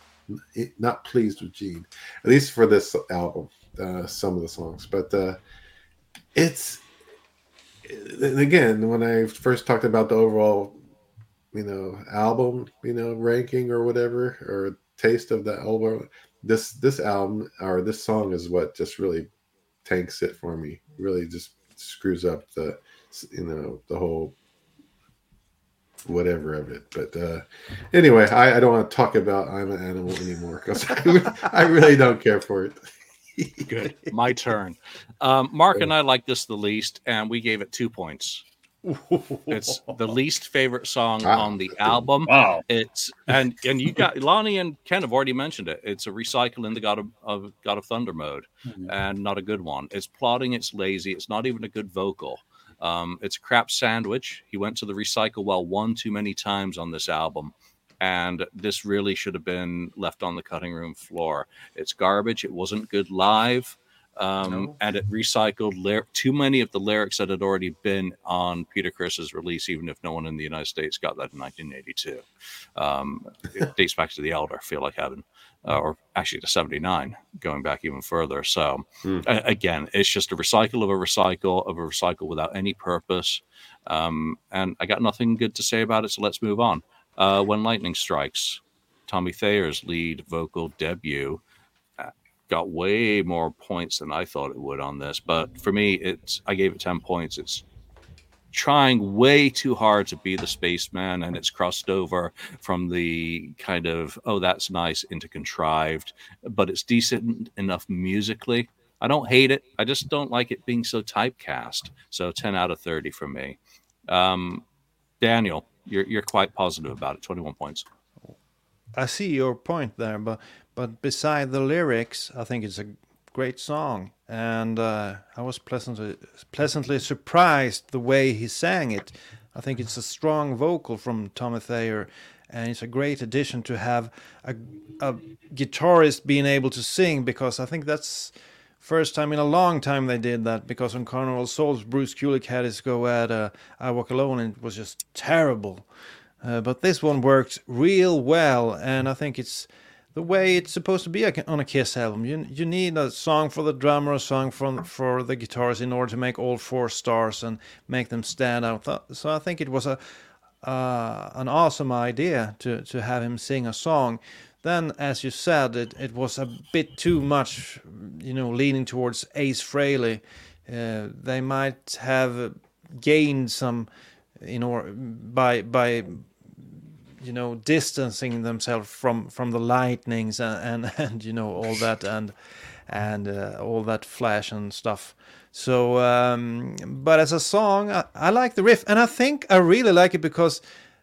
not pleased with Gene, at least for this album. Uh, some of the songs, but uh, it's again when I first talked about the overall, you know, album, you know, ranking or whatever or taste of the album. This this album or this song is what just really tanks it for me. Really just screws up the, you know, the whole whatever of it. But uh, anyway, I, I don't want to talk about I'm an Animal anymore because I, I really don't care for it. Good. My turn. Um, Mark and I like this the least, and we gave it two points. It's the least favorite song Wow. on the album. Wow. It's and and you got Lonnie and Ken have already mentioned it. It's a recycle in the God of, of God of Thunder mode, Mhm. and not a good one. It's plotting. It's lazy. It's not even a good vocal. Um, it's a crap sandwich. He went to the recycle well one too many times on this album, and this really should have been left on the cutting room floor. It's garbage. It wasn't good live. Um, No. and it recycled ly- too many of the lyrics that had already been on Peter Criss's release, even if no one in the United States got that in nineteen eighty-two. Um, it dates back to The Elder, Feel Like Heaven, uh, or actually to seventy-nine, going back even further. So, Hmm. uh, again, it's just a recycle of a recycle of a recycle without any purpose. Um, and I got nothing good to say about it, so let's move on. Uh, When Lightning Strikes, Tommy Thayer's lead vocal debut, got way more points than I thought it would on this. But for me, it's I gave it ten points. It's trying way too hard to be the spaceman, and it's crossed over from the kind of, oh, that's nice, into contrived, but it's decent enough musically. I don't hate it. I just don't like it being so typecast. So ten out of thirty for me. Um, Daniel, you're you're quite positive about it. twenty-one points. I see your point there, but but beside the lyrics, I think it's a great song, and uh, I was pleasantly pleasantly surprised the way he sang it. I think it's a strong vocal from Tommy Thayer, and it's a great addition to have a, a guitarist being able to sing, because I think that's first time in a long time they did that, because on Carnival Souls, Bruce Kulick had his go at uh, I Walk Alone, and it was just terrible. Uh, but this one worked real well, and I think it's the way it's supposed to be on a Kiss album. You you need a song for the drummer, a song for for the guitars in order to make all four stars and make them stand out. So I think it was a uh, an awesome idea to to have him sing a song. Then, as you said, it, it was a bit too much, you know, leaning towards Ace Frehley. Uh, they might have gained some, you know, by by. you know, distancing themselves from, from the lightnings and, and, and, you know, all that and and uh, all that flash and stuff. So, um, but as a song, I, I like the riff, and I think I really like it because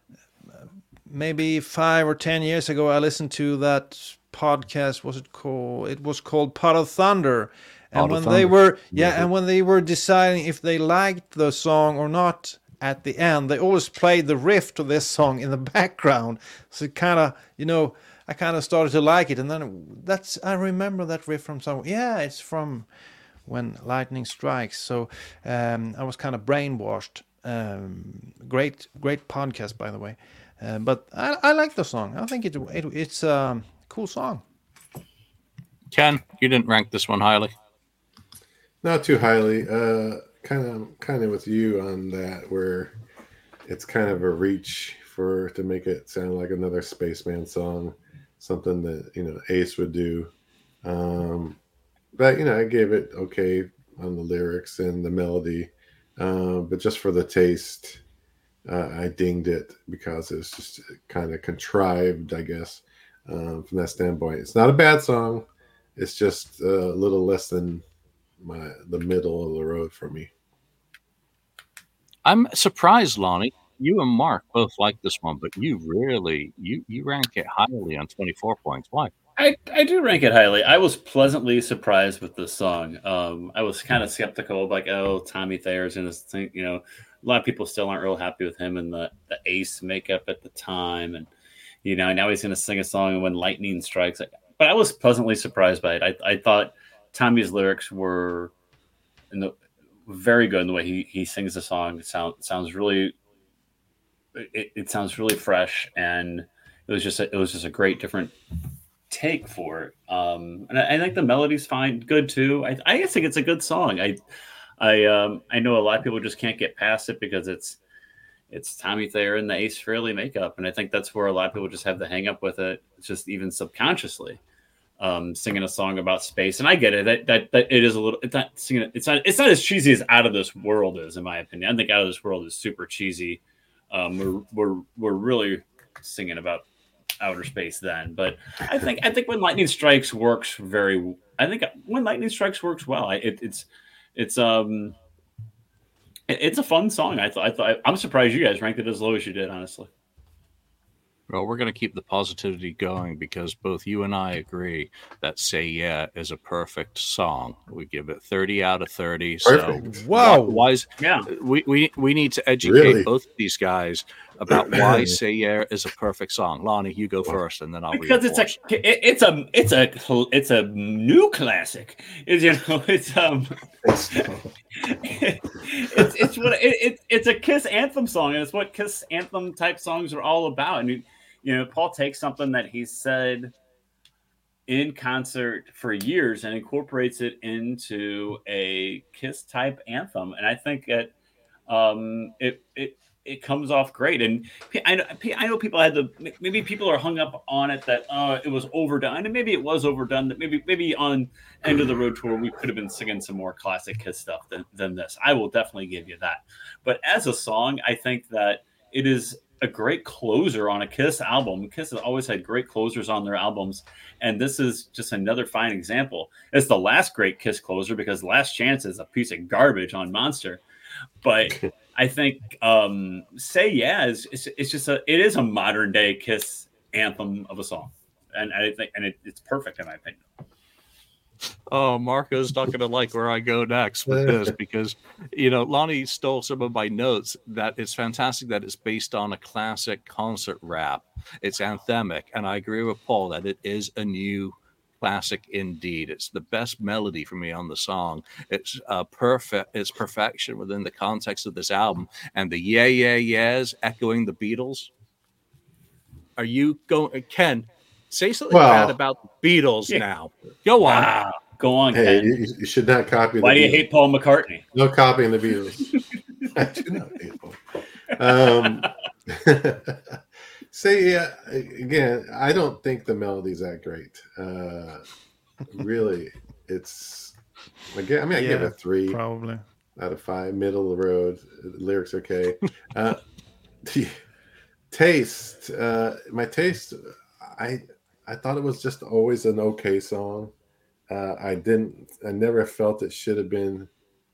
maybe five or ten years ago I listened to that podcast. Was it called? It was called Pot of Thunder. And Pot when of they Thunder. were, yeah, Yeah. and when they were deciding if they liked the song or not, at the end, they always played the riff to this song in the background. So it kind of, you know, I kind of started to like it. And then that's, I remember that riff from somewhere. Yeah, it's from When Lightning Strikes. So um, I was kind of brainwashed. Um, great, great podcast, by the way. Uh, but I, I like the song. I think it, it it's a cool song. Ken, you didn't rank this one highly. Not too highly. Uh, kind of, kind of with you on that, where it's kind of a reach for to make it sound like another Spaceman song, something that you know Ace would do. Um, but you know, I gave it okay on the lyrics and the melody, uh, but just for the taste, uh, I dinged it because it's just kind of contrived, I guess, um, from that standpoint. It's not a bad song. It's just a little less than my the middle of the road for me. I'm surprised, Lonnie. You and Mark both like this one, but you really you you rank it highly on twenty-four points. Why? I, I do rank it highly. I was pleasantly surprised with this song. Um, I was kind of skeptical, like, oh, Tommy Thayer's in this thing. You know, a lot of people still aren't real happy with him and the, the Ace makeup at the time. And, you know, now he's going to sing a song When Lightning Strikes. But I was pleasantly surprised by it. I, I thought Tommy's lyrics were in the, very good in the way he, he sings the song. It sound, sounds really, it, it sounds really fresh. And it was just, a, it was just a great different take for it. Um, and I, I think the melody's fine, good too. I, I think it's a good song. I, I, um, I know a lot of people just can't get past it because it's, it's Tommy Thayer and the Ace Frehley makeup. And I think that's where a lot of people just have the hang up with it. It's just even subconsciously, um, singing a song about space. And I get it. That, that, that it is a little, it's not singing, it's not, it's not as cheesy as Out of This World is, in my opinion. I think Out of This World is super cheesy. um, we're, we're we're really singing about outer space then. But I think I think When Lightning Strikes works very. I think When Lightning Strikes works well. I, it, it's it's um it, it's a fun song. I thought I thought I'm surprised you guys ranked it as low as you did. Honestly. Well, we're going to keep the positivity going because both you and I agree that Say Yeah is a perfect song. We give it thirty out of thirty. Perfect. So Wow. why is Yeah. we, we we need to educate Really? both of these guys about why Say Yeah is a perfect song. Lonnie, you go first, and then I'll Because it's a reinforce. it, it's a it's a it's a new classic. It's, you know, it's um it's it's what it, it it's a Kiss anthem song, and it's what Kiss anthem type songs are all about. And you, you know, Paul takes something that he said in concert for years and incorporates it into a Kiss type anthem, and I think that um, it it it comes off great. And I know I know people had the maybe people are hung up on it that uh, it was overdone, and maybe it was overdone. That maybe maybe on End of the Road tour we could have been singing some more classic Kiss stuff than than this. I will definitely give you that. But as a song, I think that it is a great closer on a Kiss album. Kiss has always had great closers on their albums, and this is just another fine example. It's the last great Kiss closer because Last Chance is a piece of garbage on Monster. But I think um, Say Yeah is it's, it's just a it is a modern day Kiss anthem of a song, and I think and it, it's perfect in my opinion. Oh, Marco's not going to like where I go next with this because, you know, Lonnie stole some of my notes that it's fantastic that it's based on a classic concert rap. It's anthemic. And I agree with Paul that it is a new classic indeed. It's the best melody for me on the song. It's uh, perfect. It's perfection within the context of this album. And the yeah, yeah, yeahs echoing the Beatles. Are you going, Ken? Say something Well, bad about the Beatles yeah. now. Go on. Wow. Go on, Hey, Ken. you, you should not copy. Why the do you Beatles. hate Paul McCartney? No copying the Beatles. I do not hate Paul. Um, Say Yeah again. I don't think the melody's that great. Uh, really, it's again. I mean, I give Yeah, it a three Probably. out of five. Middle of the road. The lyrics okay. Uh, the taste. Uh, my taste. I I thought it was just always an okay song. Uh, I didn't. I never felt it should have been.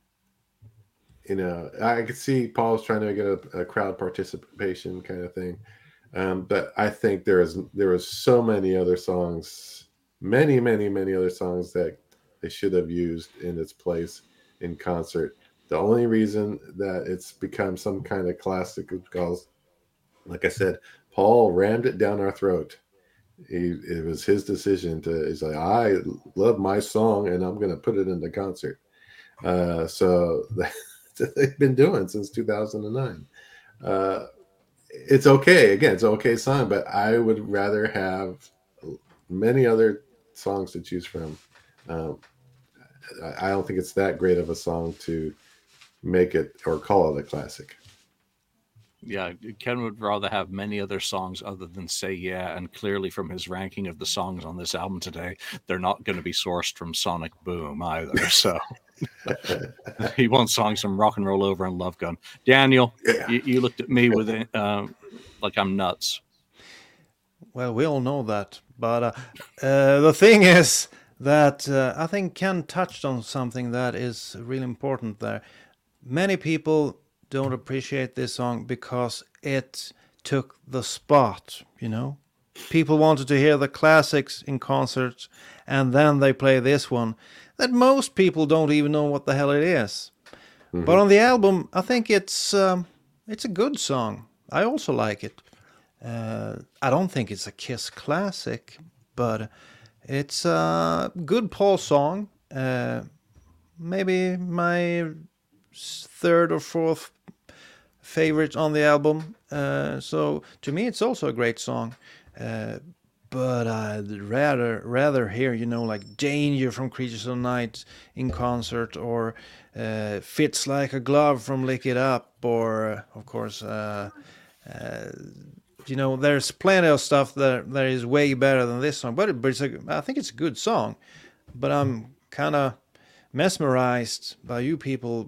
You know, I could see Paul's trying to get a, a crowd participation kind of thing, um, but I think there is there was so many other songs, many, many, many other songs that they should have used in its place in concert. The only reason that it's become some kind of classic is because, like I said, Paul rammed it down our throat. He, it was his decision to. He's like, I love my song, and I'm going to put it in the concert. Uh, so that they've been doing since two thousand nine. Uh, it's okay. Again, it's an okay song, but I would rather have many other songs to choose from. Um, I, I don't think it's that great of a song to make it or call it a classic. Yeah, Ken would rather have many other songs other than Say Yeah, and clearly from his ranking of the songs on this album today, they're not going to be sourced from Sonic Boom either. So he wants songs from Rock and Roll Over and Love Gun. Daniel, Yeah. you, you looked at me with it um, like I'm nuts. Well, we all know that. But uh, uh, the thing is that uh, I think Ken touched on something that is really important there. Many people don't appreciate this song because it took the spot, you know. People wanted to hear the classics in concerts, and then they play this one that most people don't even know what the hell it is. Mm-hmm. But on the album, I think it's um, it's a good song. I also like it. Uh, I don't think it's a Kiss classic, but it's a good Paul song. Uh, maybe my third or fourth favorite on the album. Uh, so to me, it's also a great song. Uh, but I'd rather rather hear, you know, like Danger from Creatures of the Night in concert, or uh, Fits Like a Glove from Lick It Up, or uh, of course, uh, uh, you know, there's plenty of stuff that that is way better than this song. But, but it's a, I think it's a good song. But I'm kind of mesmerized by you people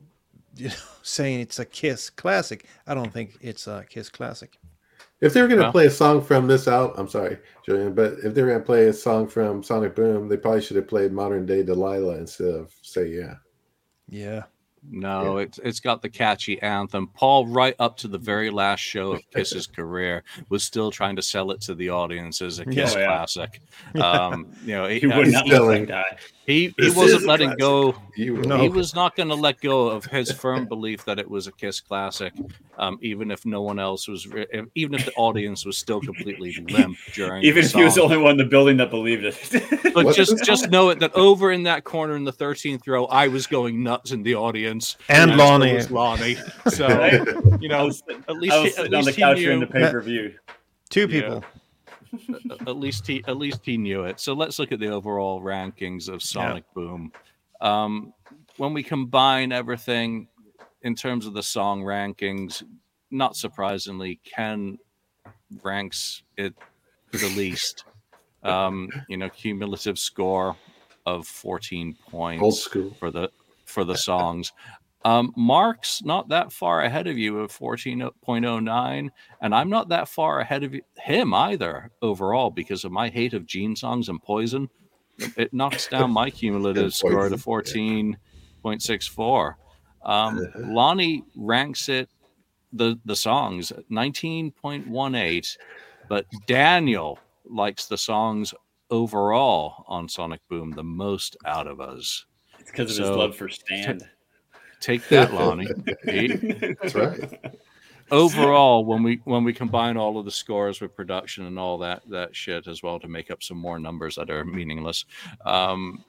you know, saying it's a Kiss classic. I don't think it's a Kiss classic. If they were going to Well, play a song from this out, I'm sorry, Julian, but if they were going to play a song from Sonic Boom, they probably should have played Modern Day Delilah instead of Say Yeah. Yeah. No, it's it's got the catchy anthem. Paul, right up to the very last show of Kiss's career, was still trying to sell it to the audience as a Kiss Oh, yeah. classic. Um, you know, He he, would uh, not He's let selling. that guy. he, he This wasn't is a letting classic. go. You No. He was not going to let go of his firm belief that it was a Kiss classic, um, even if no one else was, re- if- even if the audience was still completely limp during. Even the if he was the song. only one in the building that believed it. But What's just this just song? know it that over in that corner in the thirteenth row, I was going nuts in the audience, And so Lonnie. was Lonnie. So you I know, was, at least I he- was at sitting on least the he couch knew. during the pay per view. Two Yeah. people. At least he at least he knew it. So let's look at the overall rankings of Sonic Boom. Um, when we combine everything in terms of the song rankings, not surprisingly, Ken ranks it the least. Um, you know, cumulative score of fourteen points Old school. for the for the songs. Um, Mark's not that far ahead of you of fourteen point oh nine, and I'm not that far ahead of him either overall because of my hate of Gene songs and Poison. It knocks down my cumulative And score to Poison, fourteen point six four. Um, Uh-huh. Lonnie ranks it the the songs at nineteen point one eight, but Daniel likes the songs overall on Sonic Boom the most out of us. It's because of So- his love for Stand. Take that, Lonnie. He- That's right. overall, when we when we combine all of the scores with production and all that that shit as well to make up some more numbers that are meaningless, um,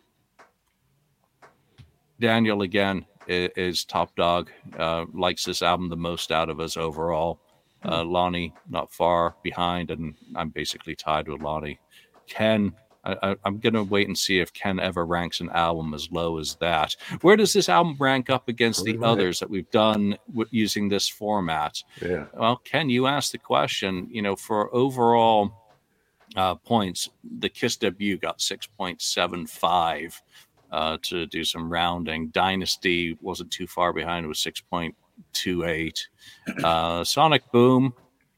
Daniel again is, is top dog. Uh, likes this album the most out of us overall. Uh, Lonnie not far behind, and I'm basically tied with Lonnie. Ken, I, I, I'm gonna wait and see if Ken ever ranks an album as low as that. Where does this album rank up against the Right. others that we've done w- using this format? Yeah. Well, Ken, you asked the question. You know, for overall uh, points, the Kiss debut got six point seven five uh, to do some rounding. Dynasty wasn't too far behind; it was six point two eight. Uh, Sonic Boom,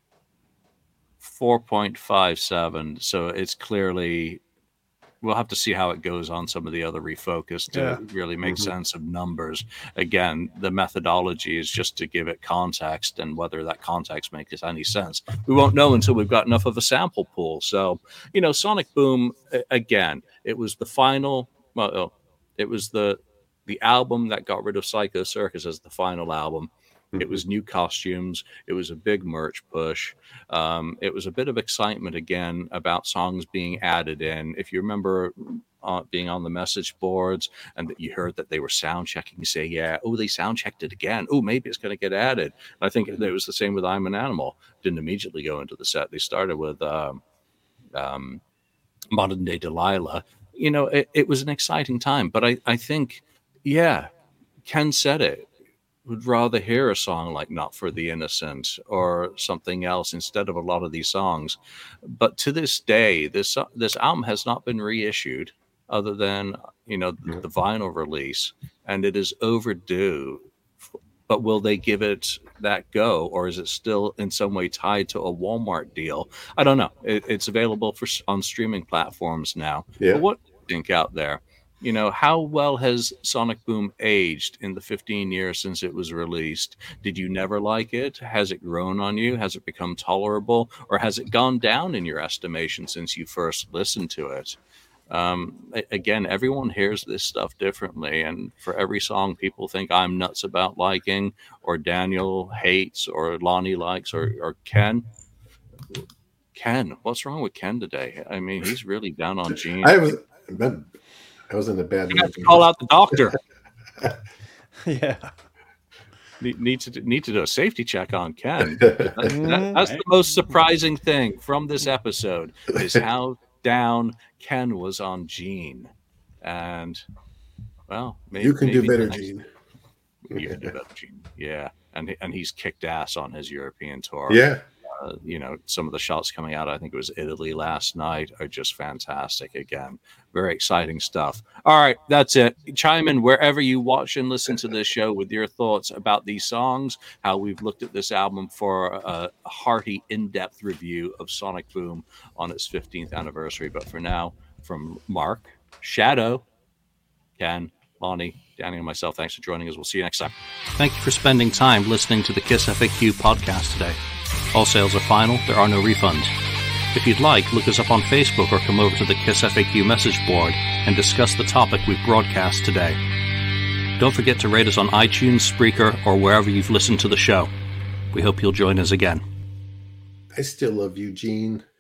four point five seven. So it's clearly. We'll have to see how it goes on some of the other refocus to Yeah. really make Mhm. sense of numbers. Again, the methodology is just to give it context, and whether that context makes any sense, we won't know until we've got enough of a sample pool. So, you know, Sonic Boom, a- again, it was the final. Well, it was the the album that got rid of Psycho Circus as the final album. It was new costumes. It was a big merch push. Um, it was a bit of excitement again about songs being added in. If you remember uh, being on the message boards and that you heard that they were sound checking, you say, yeah, oh, they sound checked it again. Oh, maybe it's going to get added. I think it was the same with I'm an Animal. Didn't immediately go into the set. They started with um, um, Modern Day Delilah. You know, it, it was an exciting time. But I, I think, yeah, Ken said it. Would rather hear a song like Not for the Innocent or something else instead of a lot of these songs. But to this day, this this album has not been reissued other than, you know, Yeah. the vinyl release, and it is overdue. But will they give it that go, or is it still in some way tied to a Walmart deal? I don't know. It, it's available for on streaming platforms now. Yeah. But what do you think out there? You know, how well has Sonic Boom aged in the fifteen years since it was released? Did you never like it? Has it grown on you? Has it become tolerable? Or has it gone down in your estimation since you first listened to it? Um, a- again, everyone hears this stuff differently. And for every song people think I'm nuts about liking, or Daniel hates, or Lonnie likes, or, or Ken. Ken, what's wrong with Ken today? I mean, he's really down on Gene. I was I was in a bad You have mood. to call out the doctor. Yeah. need, need to need to do a safety check on Ken. That- that- that's the most surprising thing from this episode is how down Ken was on Gene. And well, maybe You can do maybe better, next- Gene. You can do better, Gene. Yeah, and he- and he's kicked ass on his European tour. Yeah. Uh, you know, some of the shots coming out, I think it was Italy last night, are just fantastic. Again, very exciting stuff. All right, that's it. Chime in wherever you watch and listen to this show with your thoughts about these songs, how we've looked at this album for a hearty, in-depth review of Sonic Boom on its fifteenth anniversary. But for now, from Mark, Shadow, Ken, Lonnie, Danny, and myself, thanks for joining us. We'll see you next time. Thank you for spending time listening to the KISS F A Q podcast today. All sales are final. There are no refunds. If you'd like, look us up on Facebook or come over to the KISS F A Q message board and discuss the topic we've broadcast today. Don't forget to rate us on iTunes, Spreaker, or wherever you've listened to the show. We hope you'll join us again. I still love you, Gene.